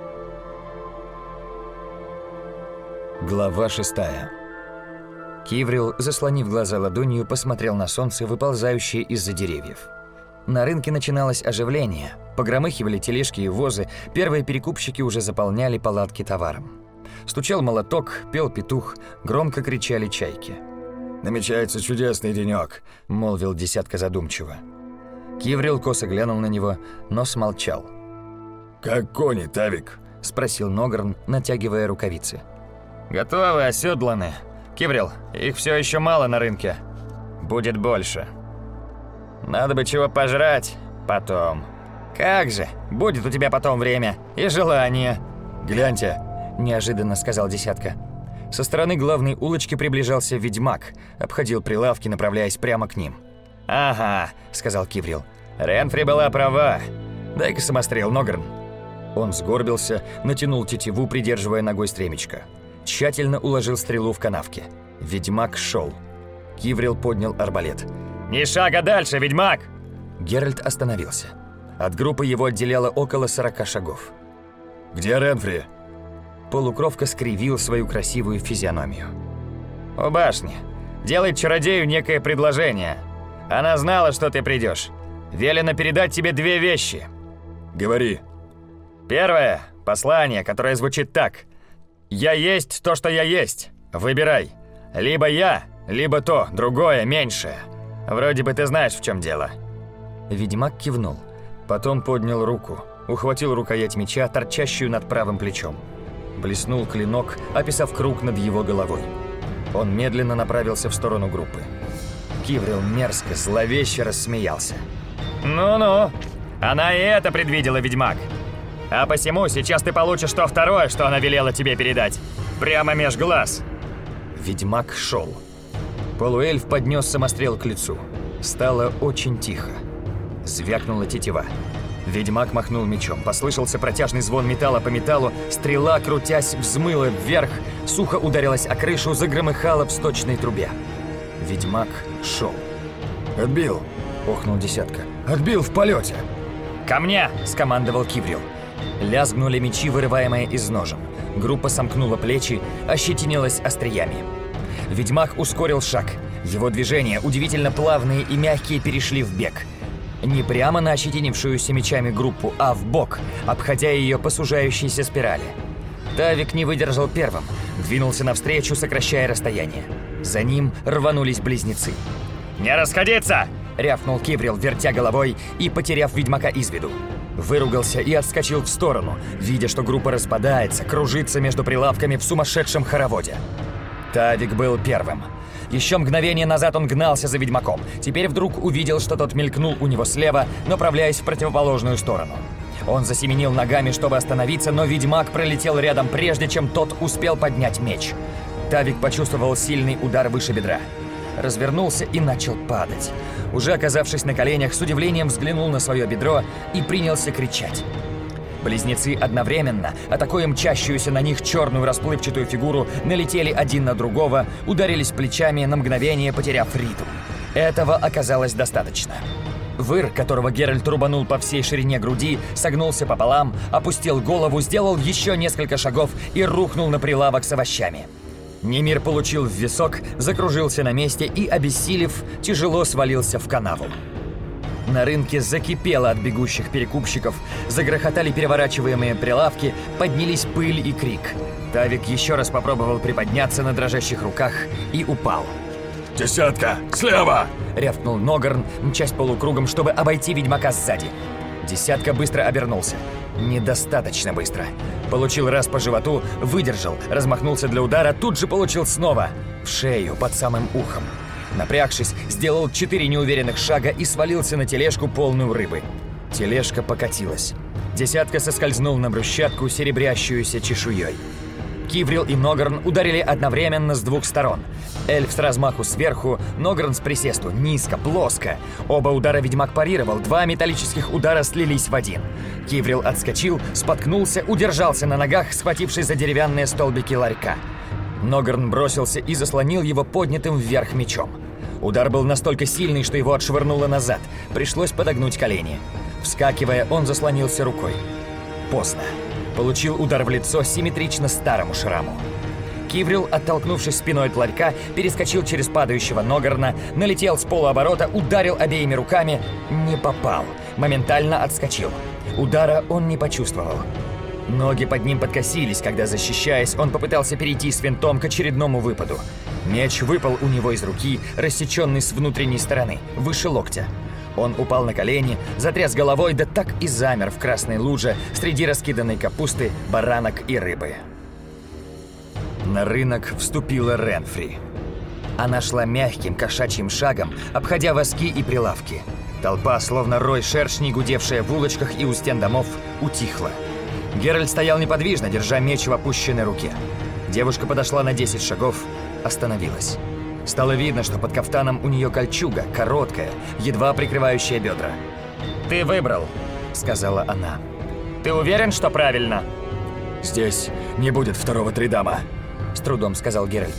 Глава шестая. Киврил, заслонив глаза ладонью, посмотрел на солнце, выползающее из-за деревьев. На рынке начиналось оживление. Погромыхивали тележки и возы, первые перекупщики уже заполняли палатки товаром. Стучал молоток, пел петух, громко кричали чайки. «Намечается чудесный денек», — молвил Десятка задумчиво. Киврил косо глянул на него, но смолчал. «Как кони, Тавик?» — спросил Ногрн, натягивая рукавицы. «Готовы, оседланы. Киврил, их все еще мало на рынке. Будет больше. Надо бы чего пожрать потом. Как же, будет у тебя потом время и желание». «Гляньте», — неожиданно сказал Десятка. Со стороны главной улочки приближался ведьмак, обходил прилавки, направляясь прямо к ним. «Ага», — сказал Киврил. «Ренфри была права. Дай-ка самострел, Ногрн». Он сгорбился, натянул тетиву, придерживая ногой стремечко. Тщательно уложил стрелу в канавке. Ведьмак шел. Киврил поднял арбалет. «Ни шага дальше, ведьмак!» Геральт остановился. От группы его отделяло около сорока шагов. «Где Ренфри?» Полукровка скривил свою красивую физиономию. «У башни. Делает чародею некое предложение. Она знала, что ты придешь. Велено передать тебе две вещи». «Говори». «Первое – послание, которое звучит так. Я есть то, что я есть. Выбирай. Либо я, либо то, другое, меньшее. Вроде бы ты знаешь, в чем дело». Ведьмак кивнул. Потом поднял руку, ухватил рукоять меча, торчащую над правым плечом. Блеснул клинок, описав круг над его головой. Он медленно направился в сторону группы. Киврил мерзко, зловеще рассмеялся. «Ну-ну, она и это предвидела, ведьмак. А посему сейчас ты получишь то второе, что она велела тебе передать. Прямо меж глаз». Ведьмак шел. Полуэльф поднес самострел к лицу. Стало очень тихо. Звякнула тетива. Ведьмак махнул мечом. Послышался протяжный звон металла по металлу. Стрела, крутясь, взмыла вверх. Сухо ударилась о крышу, загромыхала в сточной трубе. Ведьмак шел. «Отбил», — охнул Десятка. «Отбил в полете». «Ко мне!» — скомандовал Киврил. Лязгнули мечи, вырываемые из ножен. Группа сомкнула плечи, ощетинилась остриями. Ведьмак ускорил шаг. Его движения, удивительно плавные и мягкие, перешли в бег. Не прямо на ощетинившуюся мечами группу, а вбок, обходя ее по сужающейся спирали. Тавик не выдержал первым, двинулся навстречу, сокращая расстояние. За ним рванулись близнецы. «Не расходиться!» — рявкнул Киврил, вертя головой и потеряв ведьмака из виду. Выругался и отскочил в сторону, видя, что группа распадается, кружится между прилавками в сумасшедшем хороводе. Тавик был первым. Еще мгновение назад он гнался за ведьмаком. Теперь вдруг увидел, что тот мелькнул у него слева, направляясь в противоположную сторону. Он засеменил ногами, чтобы остановиться, но ведьмак пролетел рядом, прежде чем тот успел поднять меч. Тавик почувствовал сильный удар выше бедра. Развернулся и начал падать. Уже оказавшись на коленях, с удивлением взглянул на свое бедро и принялся кричать. Близнецы одновременно, атакуя мчащуюся на них черную расплывчатую фигуру, налетели один на другого, ударились плечами, на мгновение потеряв ритм. Этого оказалось достаточно. Выр, которого Геральт рубанул по всей ширине груди, согнулся пополам, опустил голову, сделал еще несколько шагов и рухнул на прилавок с овощами. Немир получил в висок, закружился на месте и, обессилев, тяжело свалился в канаву. На рынке закипело от бегущих перекупщиков, загрохотали переворачиваемые прилавки, поднялись пыль и крик. Тавик еще раз попробовал приподняться на дрожащих руках и упал. «Десятка! Слева!» — рявкнул Ногорн, мчась полукругом, чтобы обойти ведьмака сзади. Десятка быстро обернулся. Недостаточно быстро. Получил раз по животу, выдержал, размахнулся для удара, тут же получил снова. В шею, под самым ухом. Напрягшись, сделал четыре неуверенных шага и свалился на тележку, полную рыбы. Тележка покатилась. Десятка соскользнул на брусчатку, серебрящуюся чешуей. Киврил и Ногорн ударили одновременно с двух сторон. Эльф с размаху сверху, Ногорн с присесту, низко, плоско. Оба удара ведьмак парировал, два металлических удара слились в один. Киврил отскочил, споткнулся, удержался на ногах, схватившись за деревянные столбики ларька. Ногорн бросился и заслонил его поднятым вверх мечом. Удар был настолько сильный, что его отшвырнуло назад. Пришлось подогнуть колени. Вскакивая, он заслонился рукой. Поздно. Получил удар в лицо симметрично старому шраму. Киврил, оттолкнувшись спиной от ларька, перескочил через падающего Ногорна, налетел с полуоборота, ударил обеими руками, не попал, моментально отскочил. Удара он не почувствовал. Ноги под ним подкосились, когда, защищаясь, он попытался перейти с винтом к очередному выпаду. Меч выпал у него из руки, рассеченный с внутренней стороны, выше локтя. Он упал на колени, затряс головой, да так и замер в красной луже среди раскиданной капусты, баранок и рыбы. На рынок вступила Ренфри. Она шла мягким кошачьим шагом, обходя воски и прилавки. Толпа, словно рой шершней, гудевшая в улочках и у стен домов, утихла. Геральт стоял неподвижно, держа меч в опущенной руке. Девушка подошла на десять шагов, остановилась. Стало видно, что под кафтаном у нее кольчуга, короткая, едва прикрывающая бедра. «Ты выбрал», — сказала она. «Ты уверен, что правильно?» «Здесь не будет второго Тридама», — с трудом сказал Геральт.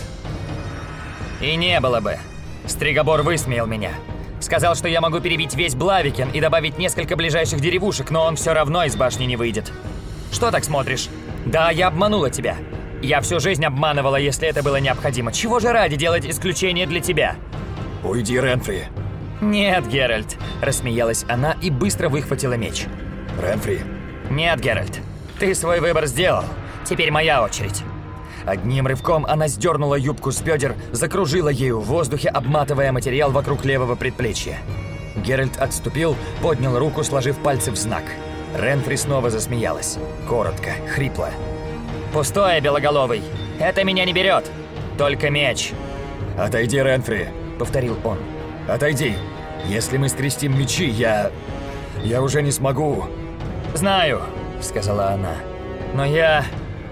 «И не было бы. Стригобор высмеял меня. Сказал, что я могу перебить весь Блавикен и добавить несколько ближайших деревушек, но он все равно из башни не выйдет. Что так смотришь? Да, я обманула тебя. Я всю жизнь обманывала, если это было необходимо. Чего же ради делать исключение для тебя?» «Уйди, Ренфри». «Нет, Геральт», — рассмеялась она и быстро выхватила меч. «Ренфри». «Нет, Геральт, ты свой выбор сделал. Теперь моя очередь». Одним рывком она сдернула юбку с бедер, закружила ею в воздухе, обматывая материал вокруг левого предплечья. Геральт отступил, поднял руку, сложив пальцы в знак. Ренфри снова засмеялась. Коротко, хрипло. «Пустое, белоголовый. Это меня не берет. Только меч». «Отойди, Ренфри», — повторил он. «Отойди. Если мы скрестим мечи, я... я уже не смогу». «Знаю», — сказала она. «Но я...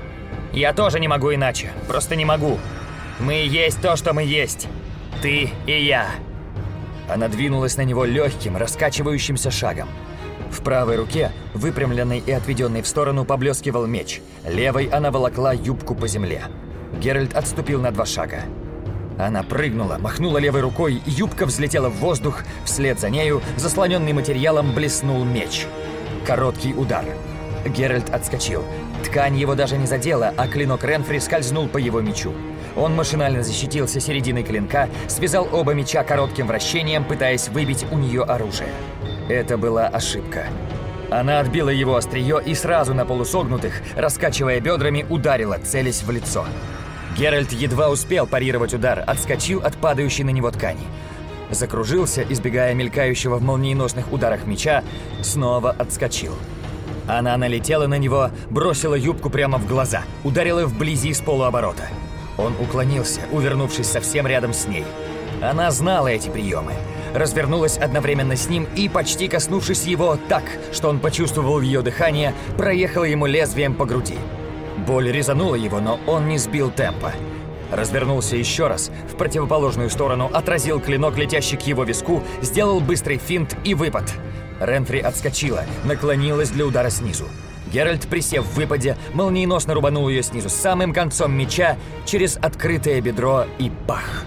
я тоже не могу иначе. Просто не могу. Мы есть то, что мы есть. Ты и я». Она двинулась на него легким, раскачивающимся шагом. В правой руке, выпрямленной и отведенной в сторону, поблескивал меч. Левой она волокла юбку по земле. Геральт отступил на два шага. Она прыгнула, махнула левой рукой, юбка взлетела в воздух, вслед за нею, заслоненный материалом, блеснул меч. Короткий удар. Геральт отскочил. Ткань его даже не задела, а клинок Ренфри скользнул по его мечу. Он машинально защитился серединой клинка, связал оба меча коротким вращением, пытаясь выбить у нее оружие. Это была ошибка. Она отбила его острие и сразу на полусогнутых, раскачивая бедрами, ударила, целясь в лицо. Геральт едва успел парировать удар, отскочил от падающей на него ткани. Закружился, избегая мелькающего в молниеносных ударах меча, снова отскочил. Она налетела на него, бросила юбку прямо в глаза, ударила вблизи с полуоборота. Он уклонился, увернувшись совсем рядом с ней. Она знала эти приемы. Развернулась одновременно с ним и, почти коснувшись его так, что он почувствовал ее дыхание, проехала ему лезвием по груди. Боль резанула его, но он не сбил темпа. Развернулся еще раз, в противоположную сторону, отразил клинок, летящий к его виску, сделал быстрый финт и выпад. Ренфри отскочила, наклонилась для удара снизу. Геральт, присев в выпаде, молниеносно рубанул ее снизу самым концом меча через открытое бедро и пах.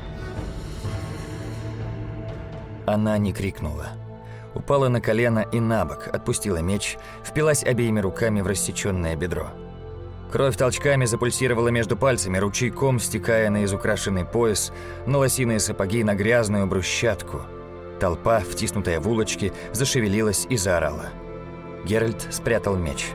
Она не крикнула. Упала на колено и на бок, отпустила меч, впилась обеими руками в рассеченное бедро. Кровь толчками запульсировала между пальцами, ручейком стекая на изукрашенный пояс, на лосиные сапоги, на грязную брусчатку. Толпа, втиснутая в улочки, зашевелилась и заорала. Геральт спрятал меч.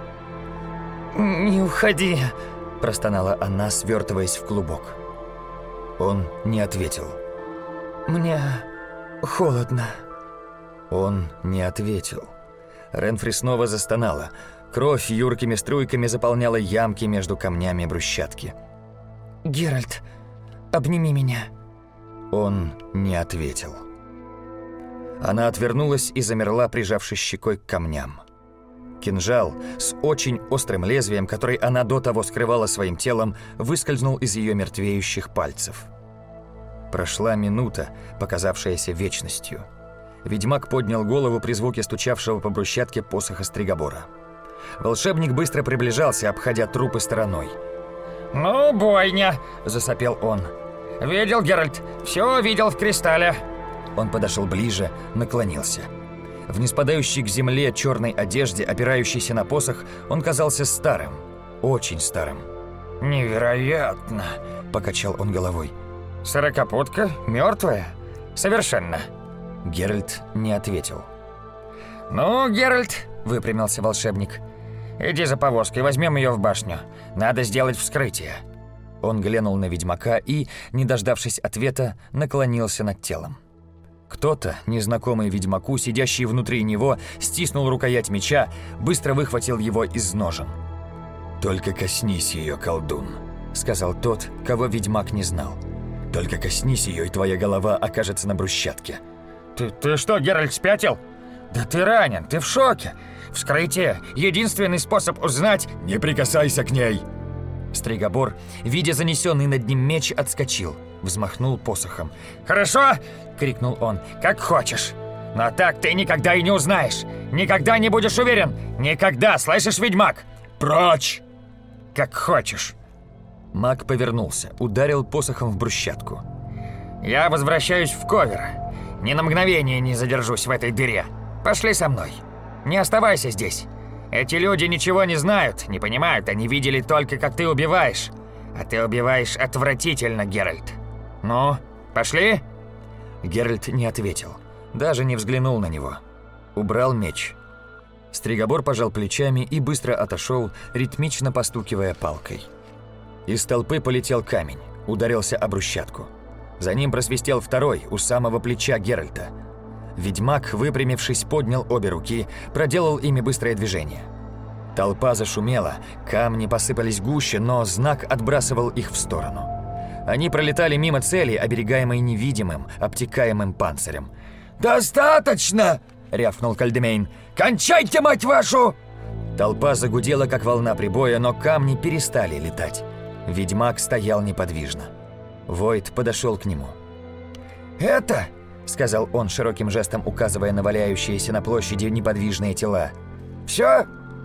«Не уходи!» – простонала она, свертываясь в клубок. Он не ответил. «Мне холодно». Он не ответил. Ренфри снова застонала. Кровь юркими струйками заполняла ямки между камнями брусчатки. «Геральт, обними меня». Он не ответил. Она отвернулась и замерла, прижавшись щекой к камням. Кинжал с очень острым лезвием, который она до того скрывала своим телом, выскользнул из ее мертвеющих пальцев. Прошла минута, показавшаяся вечностью. Ведьмак поднял голову при звуке стучавшего по брусчатке посоха Стригобора. Волшебник быстро приближался, обходя трупы стороной. «Ну, бойня!» – засопел он. «Видел, Геральт, все видел в кристалле». Он подошел ближе, наклонился. В неспадающей к земле черной одежде, опирающейся на посох, он казался старым, очень старым. «Невероятно!» – покачал он головой. «Сорокопутка мертвая? Совершенно». Геральт не ответил. «Ну, Геральт», – выпрямился волшебник, – «иди за повозкой, возьмем ее в башню. Надо сделать вскрытие». Он глянул на ведьмака и, не дождавшись ответа, наклонился над телом. Кто-то, незнакомый ведьмаку, сидящий внутри него, стиснул рукоять меча, быстро выхватил его из ножен. «Только коснись ее, колдун», — сказал тот, кого ведьмак не знал. «Только коснись ее, и твоя голова окажется на брусчатке». «Ты, ты что, Геральт, спятил? Да ты ранен, ты в шоке. Вскрытие — единственный способ узнать...» «Не прикасайся к ней!» Стригобор, видя занесенный над ним меч, отскочил, взмахнул посохом. «Хорошо!» — крикнул он. «Как хочешь. Но так ты никогда и не узнаешь. Никогда не будешь уверен. Никогда, слышишь, ведьмак? Прочь! Как хочешь». Маг повернулся, ударил посохом в брусчатку. «Я возвращаюсь в Ковер. Ни на мгновение не задержусь в этой дыре. Пошли со мной. Не оставайся здесь. Эти люди ничего не знают, не понимают, они видели только, как ты убиваешь. А ты убиваешь отвратительно, Геральт. Ну, пошли?» Геральт не ответил, даже не взглянул на него. Убрал меч. Стригобор пожал плечами и быстро отошел, ритмично постукивая палкой. Из толпы полетел камень, ударился о брусчатку. За ним просвистел второй, у самого плеча Геральта. Ведьмак, выпрямившись, поднял обе руки, проделал ими быстрое движение. Толпа зашумела, камни посыпались гуще, но знак отбрасывал их в сторону. Они пролетали мимо цели, оберегаемой невидимым, обтекаемым панцирем. «Достаточно!» — рявкнул Кальдемейн. «Кончайте, мать вашу!» Толпа загудела, как волна прибоя, но камни перестали летать. Ведьмак стоял неподвижно. Войт подошел к нему. «Это...» — сказал он, широким жестом указывая на валяющиеся на площади неподвижные тела. «Все?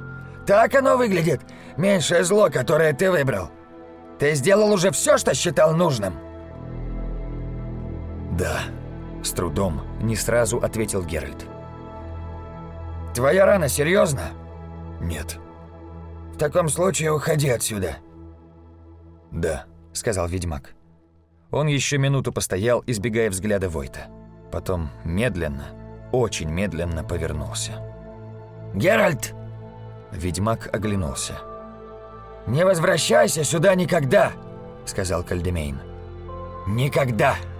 Так оно выглядит, меньшее зло, которое ты выбрал. Ты сделал уже все, что считал нужным?» «Да», — с трудом, не сразу ответил Геральт. «Твоя рана серьезна?» «Нет». «В таком случае уходи отсюда». «Да», — сказал ведьмак. Он еще минуту постоял, избегая взгляда Войта. Потом медленно, очень медленно повернулся. «Геральт!» Ведьмак оглянулся. «Не возвращайся сюда никогда!» — сказал Кальдемейн. «Никогда!»